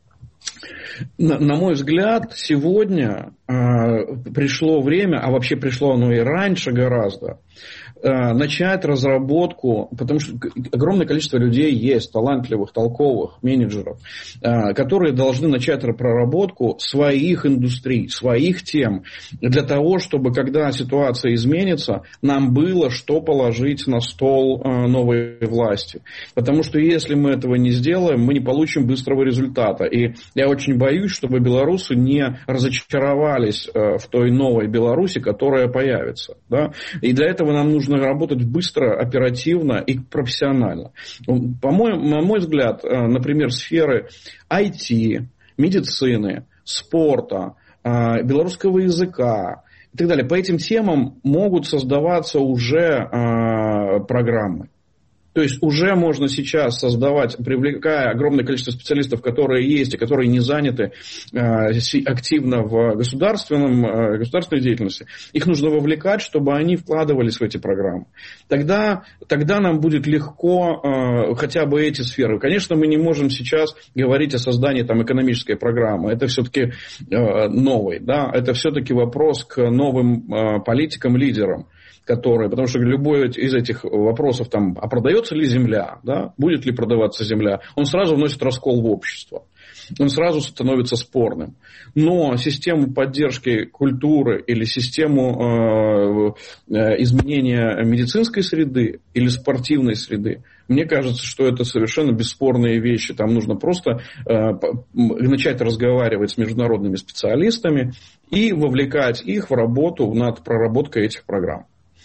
На, на мой взгляд, сегодня э, пришло время, а вообще пришло оно и раньше гораздо, э, начать разработку, потому что огромное количество людей есть, талантливых, толковых, менеджеров, э, которые должны начать проработку своих индустрий, своих тем, для того, чтобы, когда ситуация изменится, нам было что положить на стол э, новой власти. Потому что если мы этого не сделаем, мы не получим быстрого результата. И я очень боюсь, чтобы белорусы не разочаровались в той новой Беларуси, которая появится. Да? И для этого нам нужно работать быстро, оперативно и профессионально. По-моему, на мой взгляд, например, сферы ай ти, медицины, спорта, белорусского языка и так далее, по этим темам могут создаваться уже программы. То есть уже можно сейчас создавать, привлекая огромное количество специалистов, которые есть и которые не заняты э, активно в государственном, э, государственной деятельности. Их нужно вовлекать, чтобы они вкладывались в эти программы. Тогда, тогда нам будет легко э, хотя бы эти сферы. Конечно, мы не можем сейчас говорить о создании там, экономической программы. Это все-таки э, новый, да? Это все-таки вопрос к новым э, политикам, лидерам. Которые, потому что любой из этих вопросов, там, а продается ли земля, да, будет ли продаваться земля, он сразу вносит раскол в общество. Он сразу становится спорным. Но систему поддержки культуры или систему э, э, изменения медицинской среды или спортивной среды, мне кажется, что это совершенно бесспорные вещи. Там нужно просто э, начать разговаривать с международными специалистами и вовлекать их в работу над проработкой этих программ.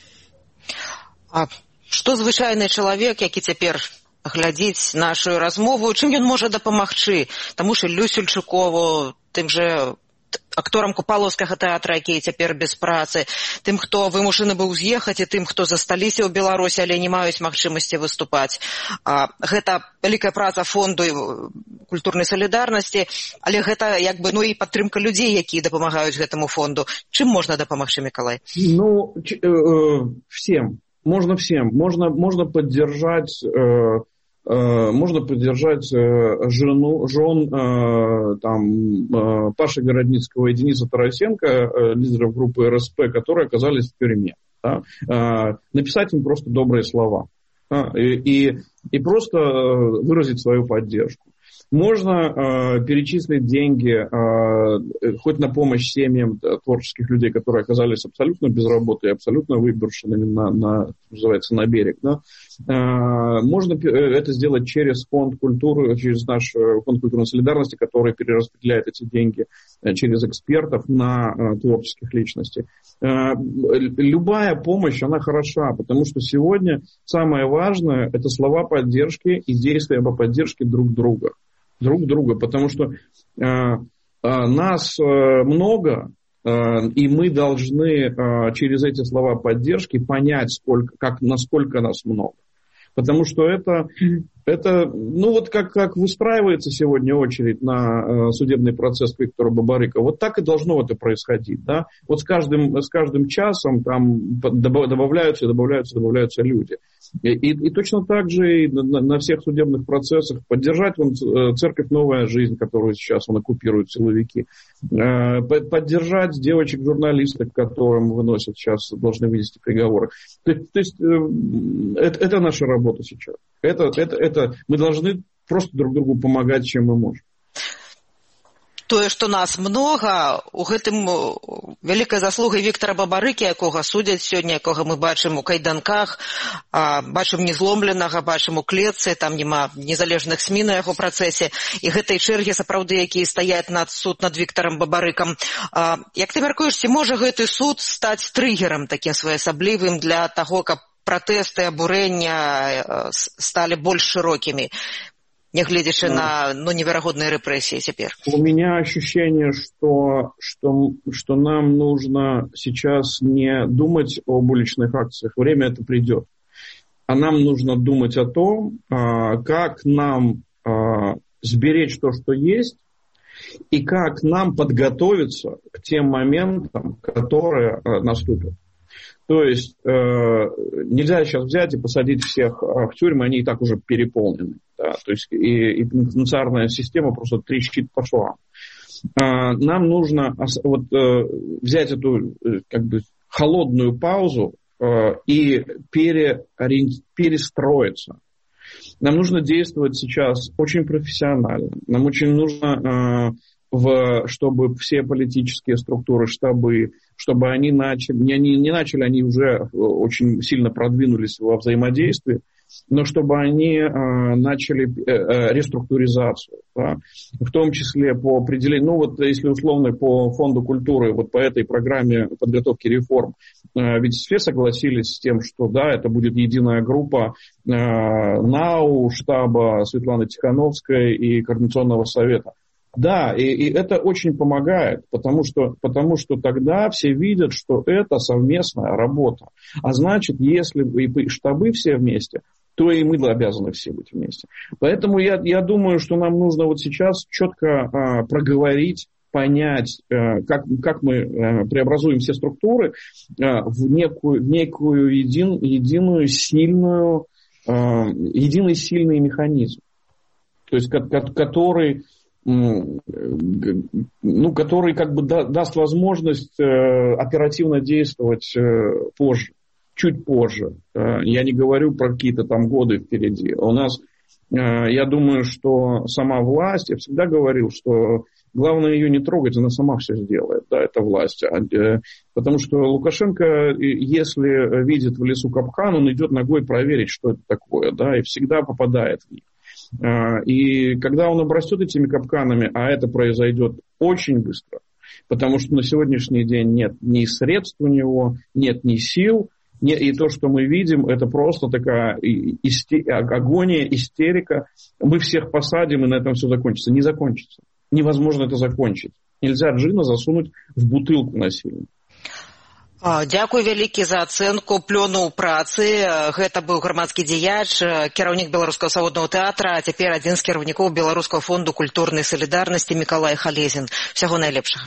А што звычайны чалавек, які цяпер глядзіць нашу размову, чым ён можа дапамагчы? Таму ж Іллю Сельчукову, тым же акторам купалаўскага тэатра, якія цяпер без працы, тым, хто вымушаны быў з'ехаць, і тым, хто засталіся ў Беларусі, але не маюць магчымасці выступаць. Гэта вялікая праца фонду культурнай салідарнасці, але гэта як бы, ну, і падтрымка людзей, якія дапамагаюць гэтаму фонду. Чым можна дапамагчы, Миколай? Ну, ч- э, всем. Можно всем. Можно, можно поддержать... Э, Можно поддержать жену, жен там, Паши Городницкого и Дениса Тарасенко, лидеров группы эр эс пэ, которые оказались в тюрьме. Да? Написать им просто добрые слова. Да? И, и просто выразить свою поддержку. Можно э, перечислить деньги э, хоть на помощь семьям творческих людей, которые оказались абсолютно без работы и абсолютно выброшенными на, на, называется, на берег. Да? Э, можно это сделать через фонд культуры, через наш фонд культурной солидарности, который перераспределяет эти деньги э, через экспертов на э, творческих личностей. Э, любая помощь, она хороша, потому что сегодня самое важное – это слова поддержки и действия по поддержке друг друга. друг друга, потому что э, э, нас э, много, э, и мы должны э, через эти слова поддержки понять, сколько, как, насколько нас много. Потому что это, это ну вот как, как выстраивается сегодня очередь на э, судебный процесс к Виктору Бабарико, вот так и должно это происходить. Да? Вот с каждым, с каждым часом там добавляются, добавляются, добавляются люди. И, и, и точно так же и на, на всех судебных процессах поддержать вон, церковь «Новая жизнь», которую сейчас он оккупирует силовики, э, поддержать девочек-журналисток, которым выносят сейчас, должны вынести приговоры. То, то есть э, это, это наша работа сейчас. Это, это, это мы должны просто друг другу помогать, чем мы можем. Тое, што нас многа, у гэтым вялікая заслуга Віктара Бабарыкі, якога судзяць сёння, якога мы бачым у кайданках, бачым незломленага, бачым у клетцы, там няма незалежных СМІ на яго працэсе, і гэтай чэргі сапраўды, якія стаяць над суд над Віктарам Бабарыкам. Як ты мяркуеш, ці можа гэты суд стаць трыгерам такім своеасаблівым для таго, каб пратэсты, абурэння сталі больш шырокімі? Нягледзячы на ну, невероятные репрессии теперь. У меня ощущение, что, что, что нам нужно сейчас не думать об уличных акциях. Время это придет. А нам нужно думать о том, как нам сберечь то, что есть, и как нам подготовиться к тем моментам, которые наступят. То есть э, нельзя сейчас взять и посадить всех в тюрьмы, они и так уже переполнены. Да? То есть и, и пенитенциарная система просто трещит по швам. Э, нам нужно вот, э, взять эту э, как бы холодную паузу э, и переориент... перестроиться. Нам нужно действовать сейчас очень профессионально. Нам очень нужно... Э, В, чтобы все политические структуры, штабы, чтобы они начали, не, не, не начали, они уже очень сильно продвинулись во взаимодействии, но чтобы они э, начали э, реструктуризацию, да, в том числе по определению, ну вот если условно по фонду культуры, вот по этой программе подготовки реформ, э, ведь все согласились с тем, что да, это будет единая группа э, НАУ, штаба Светланы Тихановской и Координационного совета. Да, и, и это очень помогает, потому что, потому что тогда все видят, что это совместная работа. А значит, если и штабы все вместе, то и мы обязаны все быть вместе. Поэтому я, я думаю, что нам нужно вот сейчас четко а, проговорить, понять, а, как, как мы а, преобразуем все структуры а, в некую, некую един, единую сильную, а, единый сильный механизм, то есть который... ну, который как бы да, даст возможность э, оперативно действовать э, позже, чуть позже. Э, я не говорю про какие-то там годы впереди. У нас, э, я думаю, что сама власть, я всегда говорил, что главное ее не трогать, она сама все сделает, да, это власть. Э, потому что Лукашенко, если видит в лесу капкан, он идет ногой проверить, что это такое, да, и всегда попадает в них. И когда он обрастет этими капканами, а это произойдет очень быстро, потому что на сегодняшний день нет ни средств у него, нет ни сил, нет, и то, что мы видим, это просто такая исти- агония, истерика. Мы всех посадим, и на этом все закончится. Не закончится. Невозможно это закончить. нельзя джина засунуть в бутылку насильно. Дзякуй вялікі за ацэнку плёну ў працы. Гэта быў грамадскі дзеяч, кіраўнік Беларускага свабоднага тэатра, а цяпер адзін з кіраўнікоў Беларускага фонду культурнай салідарнасці Мікалай Халезін. Усяго найлепшага.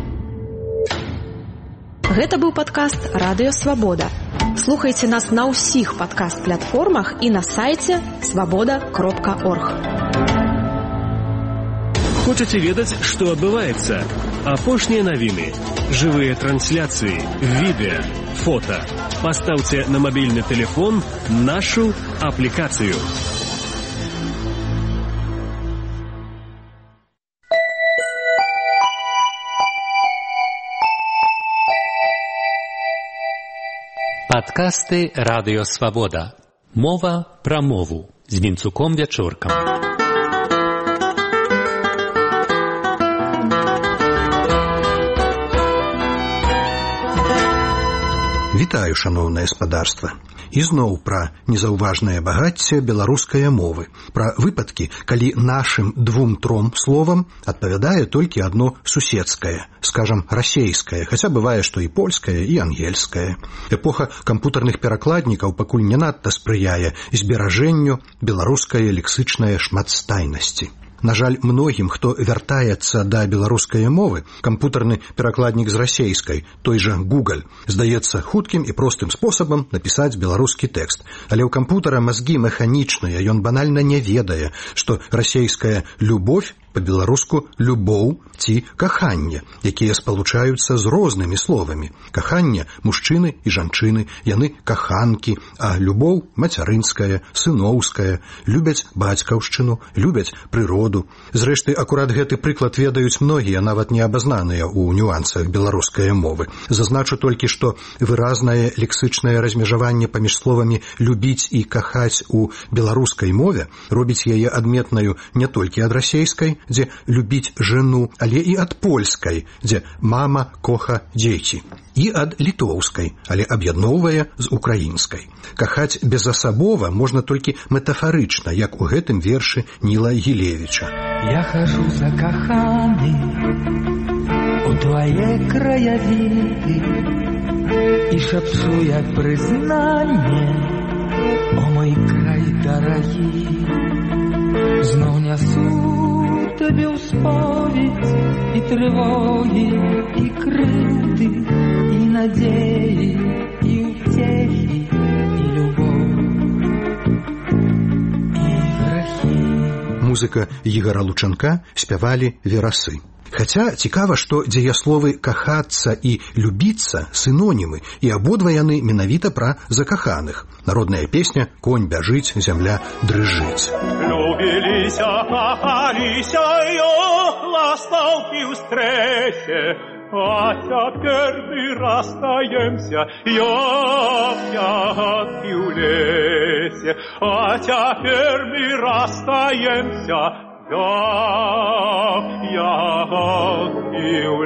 Гэта быў падкаст «Радыё Свабода». Слухайце нас на ўсіх падкаст-платформах і на сайце свабода кропка орг. Хочаце ведаць, што адбываецца? Апошнія навіны, жывыя трансляцыі, відэа, фота. Пастаўце на мабільны тэлефон нашу аплікацыю. Падкасты «Радыё Свабода». Мова пра мову з Вінцуком Вячоркам. Вітаю, шаноўнае спадарства. Ізноў пра незаўважнае багацце беларускае мовы, пра выпадкі, калі нашым двум-тром словам адпавядае толькі адно суседскае, скажам, расейскае, хаця бывае, што і польскае, і ангельскае. Эпоха кампутарных перакладнікаў пакуль не надта спрыяе зберажэнню беларускай лексычнай шматстайнасці. На жаль, многім, хто вяртаецца да беларускай мовы, кампутарны перакладнік з расейскай, той жа Google, здаецца хуткім і простым спосабам напісаць беларускі тэкст. Але ў кампутара мазгі механічныя, ён банальна не ведае, што расейская «любовь» па-беларуску «любоў» ці «каханне», якія спалучаюцца з рознымі словамі. Каханне – мужчыны і жанчыны, яны каханкі, а любоў – мацярынская, сыноўская, любяць бацькаўшчыну, любяць прыроду. Зрэшты, акурат гэты прыклад ведаюць многія, нават не абазнаныя ў нюансах беларускай мовы. Зазначу толькі, што выразнае лексычнае размежаванне паміж словамі «любіць» і «кахаць» у беларускай мове робіць яе адметнаю не толькі ад расейскай, дзе любіць жену, але і ад польскай, дзе мама коха дзеці, і ад літоўскай, але аб'ядноўвае з украінскай. Кахаць безасабова можна толькі метафарычна, як у гэтым вершы Ніла Гілевіча. Я хожу закаханы у твае краявіды і шапчу, як прызнанне, о мой край дарагі. Зноў нясу табе ўсповедь і трывогі, і крыўды, і надзеі, і ўцехі, і любоў, і грахі. Музыка Ігара Лучанка спявалі верасы. Хаця цікава, што дзеясловы «кахацца» і «любіцца» сінонімы, і абодва яны менавіта пра закаханых. Народная песня «Конь бяжыць, зямля дрыжыць». Любіліся, кахаліся, ё, ластаўкі ў стрэсе, а цяпер мы расстаемся, ёп, ягадкі ў лесе, а цяпер мы расстаемся, ёп, ягадкі ў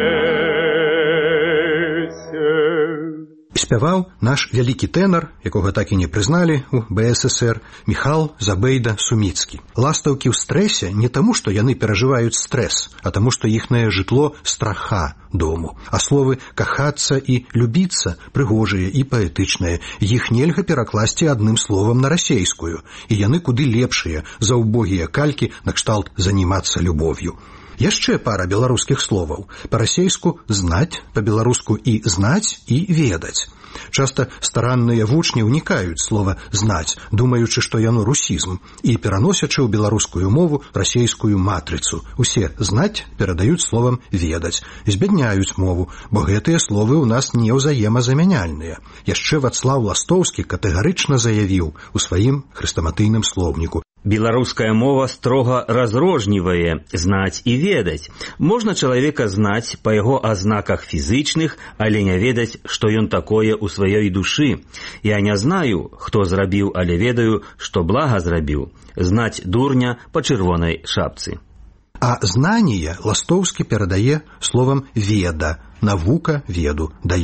лесе. Спяваў наш вялікі тэнар, якога так і не прызналі ў бэ эс эсэр, Міхал Забейда-Суміцкі. Ластаўкі ў стрэсе не таму, што яны перажываюць стрэс, а таму, што іхнае жытло страха дому. А словы «кахацца» і «любіцца» прыгожыя і паэтычныя. Іх нельга перакласці адным словам на расейскую, і яны куды лепшыя за ўбогія калькі накшталт «занімацца любов'ю». Яшчэ пара беларускіх словаў. Па-расейску «знаць», па-беларуску і «знаць» і «ведаць». Часта старанныя вучні ўнікаюць слова «знаць», думаючы, што яно русізм, і пераносячы ў беларускую мову расейскую матрыцу. Усе «знаць» перадаюць словам «ведаць», збядняюць мову, бо гэтыя словы ў нас не ўзаемазамяняльныя. Яшчэ Вацлаў Ластоўскі катэгарычна заявіў у сваім хрэстаматыйным слоўніку: Беларуская мова строга разрознівае знаць і ведаць. Можна чалавека знаць па яго азнаках фізычных, але не ведаць, што ён такое ў сваёй душы. Я не знаю, хто зрабіў, але ведаю, што блага зрабіў. Знаць дурня па чырвонай шапцы. А знанне Ластоўскі перадае словам «веда», навука веду дае.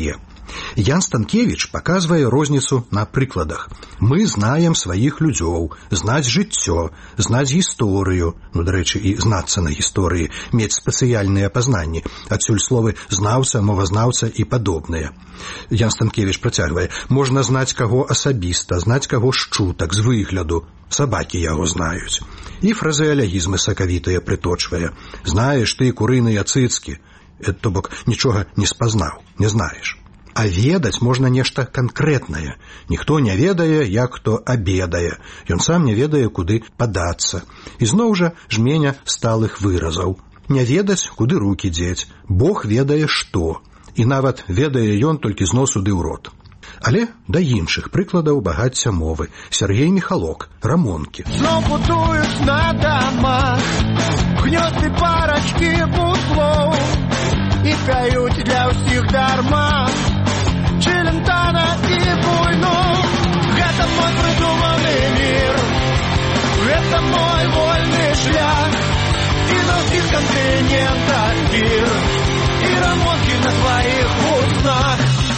Ян Станкевич показывае розніцу на прыкладах. Мы знаем сваіх людзёў, знаць жыццё, знаць гісторыю, ну, дарэчы, і знацца на гісторыі, мець спецыяльныя пазнанні, адсюль словы знаўца, мовазнаўца і падобныя. Ян Станкевич працягвае: можна знаць каго асабіста, знаць каго шчутак, з выгляду, сабакі яго знаюць. І фразеалягізмы сакавітыя прыточвае: знаеш ты курыныя цыцкі, то бок нічога не спазнаў, не знаеш. А ведаць можна нешта канкрэтнае. Ніхто не ведае, як хто абедае. Ён сам не ведае, куды падацца. І зноў жа жменя сталых выразаў. Не ведаць, куды рукі дзець. Бог ведае што. І нават ведае ён толькі з носу ды ў рот. Але да іншых прыкладаў багацця мовы. Сергей Михалок, рамонкі. Зноў будуюць на дамах гнёзды парачкі буслоў і пяюць для ўсіх дарма Челентана і буйну. Гэта мой прыдуманы мір, гэта мой вольны шлях, і на ўсіх кантынентах пір, і рамонкі на тваіх вуснах.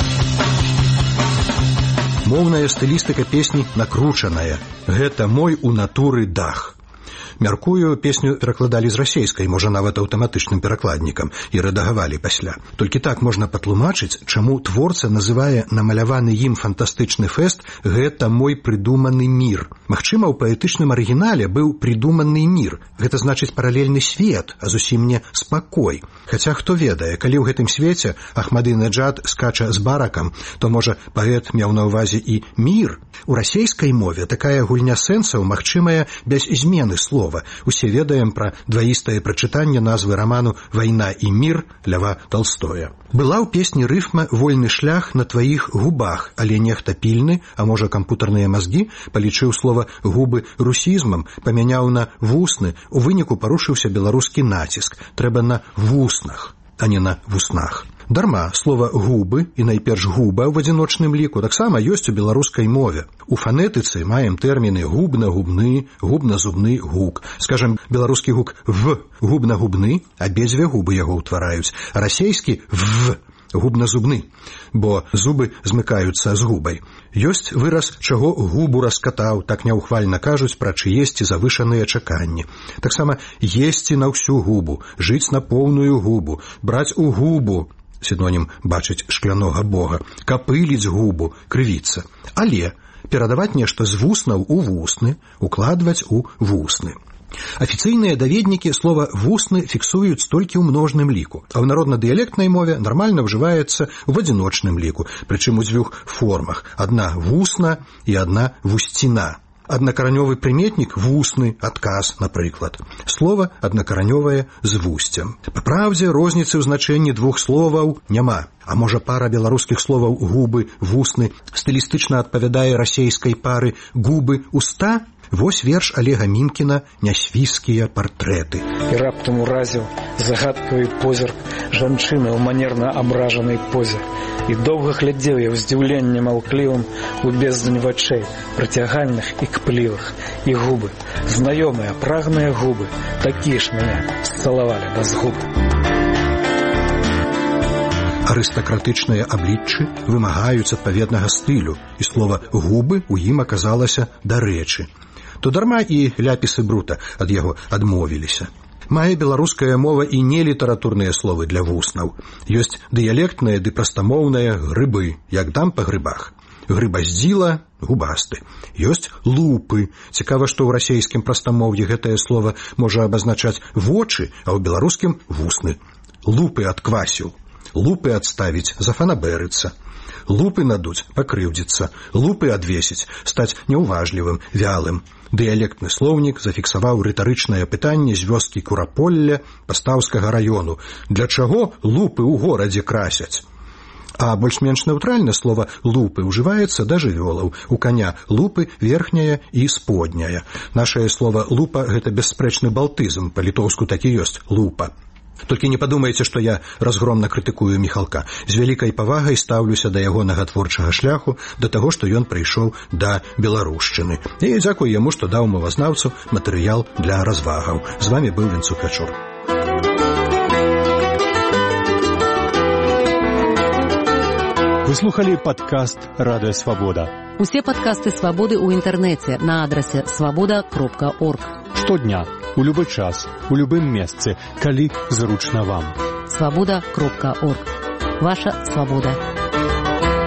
Моўная стылістыка песні накручаная. Гэта мой у натуры дах. Мяркую, песню перакладалі з расейскай, можа, нават аўтаматычным перакладнікам, і рэдагавалі пасля. Толькі так можна патлумачыць, чаму творца называе намаляваны ім фантастычны фэст «Гэта мой прыдуманы мір». Магчыма, у паэтычным арыгінале быў прыдуманы мір. Гэта значыць паралельны свет, а зусім не спакой. Хаця хто ведае, калі ў гэтым свеце Ахмадынеджад скача з баракам, то, можа, паэт меў на ўвазе і мір. У расейскай мове такая гульня сэнсаў магчымая без змены слова. Усе ведаем пра дваістае прачытанне назвы раману «Вайна і мір» Льва Толстоя. Была ў песні рыфма «Вольны шлях на тваіх губах», але нехта пільны, а можа кампутарныя мазгі, палічыў слова «губы» русізмам, памяняў на «вусны», у выніку парушыўся беларускі націск. Трэба на «вуснах», а не на «вуснах». Дарма, слова «губы» і найперш «губа» ў адзіночным ліку таксама ёсць у беларускай мове. У фанетыцы маем тэрміны губна-губны, губна-зубны гук. Скажам, беларускі гук «в» губна-губны, абедзве губы яго ўтвараюць, а расейскі «в» губна-зубны, бо зубы змыкаюцца з губай. Ёсць выраз «чаго губу раскатаў», так няўхвальна кажуць пра чыесці завышаныя чаканні. Таксама «есці на ўсю губу», «жыць на поўную губу», «браць у губу», синонім бачыць шклянога бога, капыліць губу, крывіцца. Але перадаваць нешта з вуснаў у вусны, укладваць у вусны. Афіцыйныя даведнікі слова «вусны» фіксуюць толькі ў множным ліку, а ў народна-дыялектнай мове нармальна ўжываецца ў адзіночным ліку, прычым у дзвюх формах. Адна «вусна» і адна «вусціна». Аднакаранёвы прыметнік «вусны», «адказ», напрыклад. Слова аднакаранёвае з вусцем. Па праўдзе, розніцы ў значэнні двух словаў няма. А можа, пара беларускіх словаў «губы», «вусны» стылістычна адпавядае расейскай пары «губы», «уста»? Вось верш Олега Мінкіна «Нясвійскія партрэты». І раптам уразіў загадкавы позірк жанчыны ў манерна абражанай позе. І доўга глядзеў я ў здзіўленні маўклівым у бездань вачэй, прыцягальных і кплівых. І губы, знаёмыя, прагныя губы, такія ж мяне зцалавалі без губ. Арыстакратычныя абліччы вымагаюць адпаведнага стылю, і слова «губы» у ім аказалася дарэчы. То дарма і ляпісы брута ад яго адмовіліся. Мае беларуская мова і нелітаратурныя словы для вуснаў. Ёсць дыялектныя ды прастамоўныя грыбы, як дам па грыбах. Грыбаздзіла – губасты. Ёсць лупы. Цікава, што ў расейскім прастамоўі гэтае слова можа абазначаць вочы, а ў беларускім – вусны. Лупы адквасіў. Лупы адставіць, зафанабэрыцца. Лупы надуць, пакрыўдзіцца. Лупы адвесіць, стаць няўважлівым, вялым. Дыялектны слоўнік зафіксаваў рытарычнае пытанне з вёскі Курапolля Пастаўскага раёну. Для чаго лупы ў горадзе красяць? А больш-менш нейтральна слова «лупы» ўжываецца да жывёлаў. У каня лупы верхняя і сподняя. Нашае слова «лупа» – гэта бясспрэчны балтызм, па-літоўску так і ёсць «лупа». Толькі не падумайце, што я разгромна крытыкую Міхалка. З вялікай павагай стаўлюся да ягонага творчага шляху, да таго, што ён прыйшоў да беларушчыны. І дзякуй яму, што даў мовазнаўцу матэрыял для развагаў. З вамі быў Вінцук Качур. Вы слухали падкаст «Радыё Свабода». Усе падкасты «Свабоды» ў інтэрнэце на адрасе свабода кропка орг. Штодня, у любы час, у любым месцы, калі зручна вам. свабода кропка орг. Ваша свабода.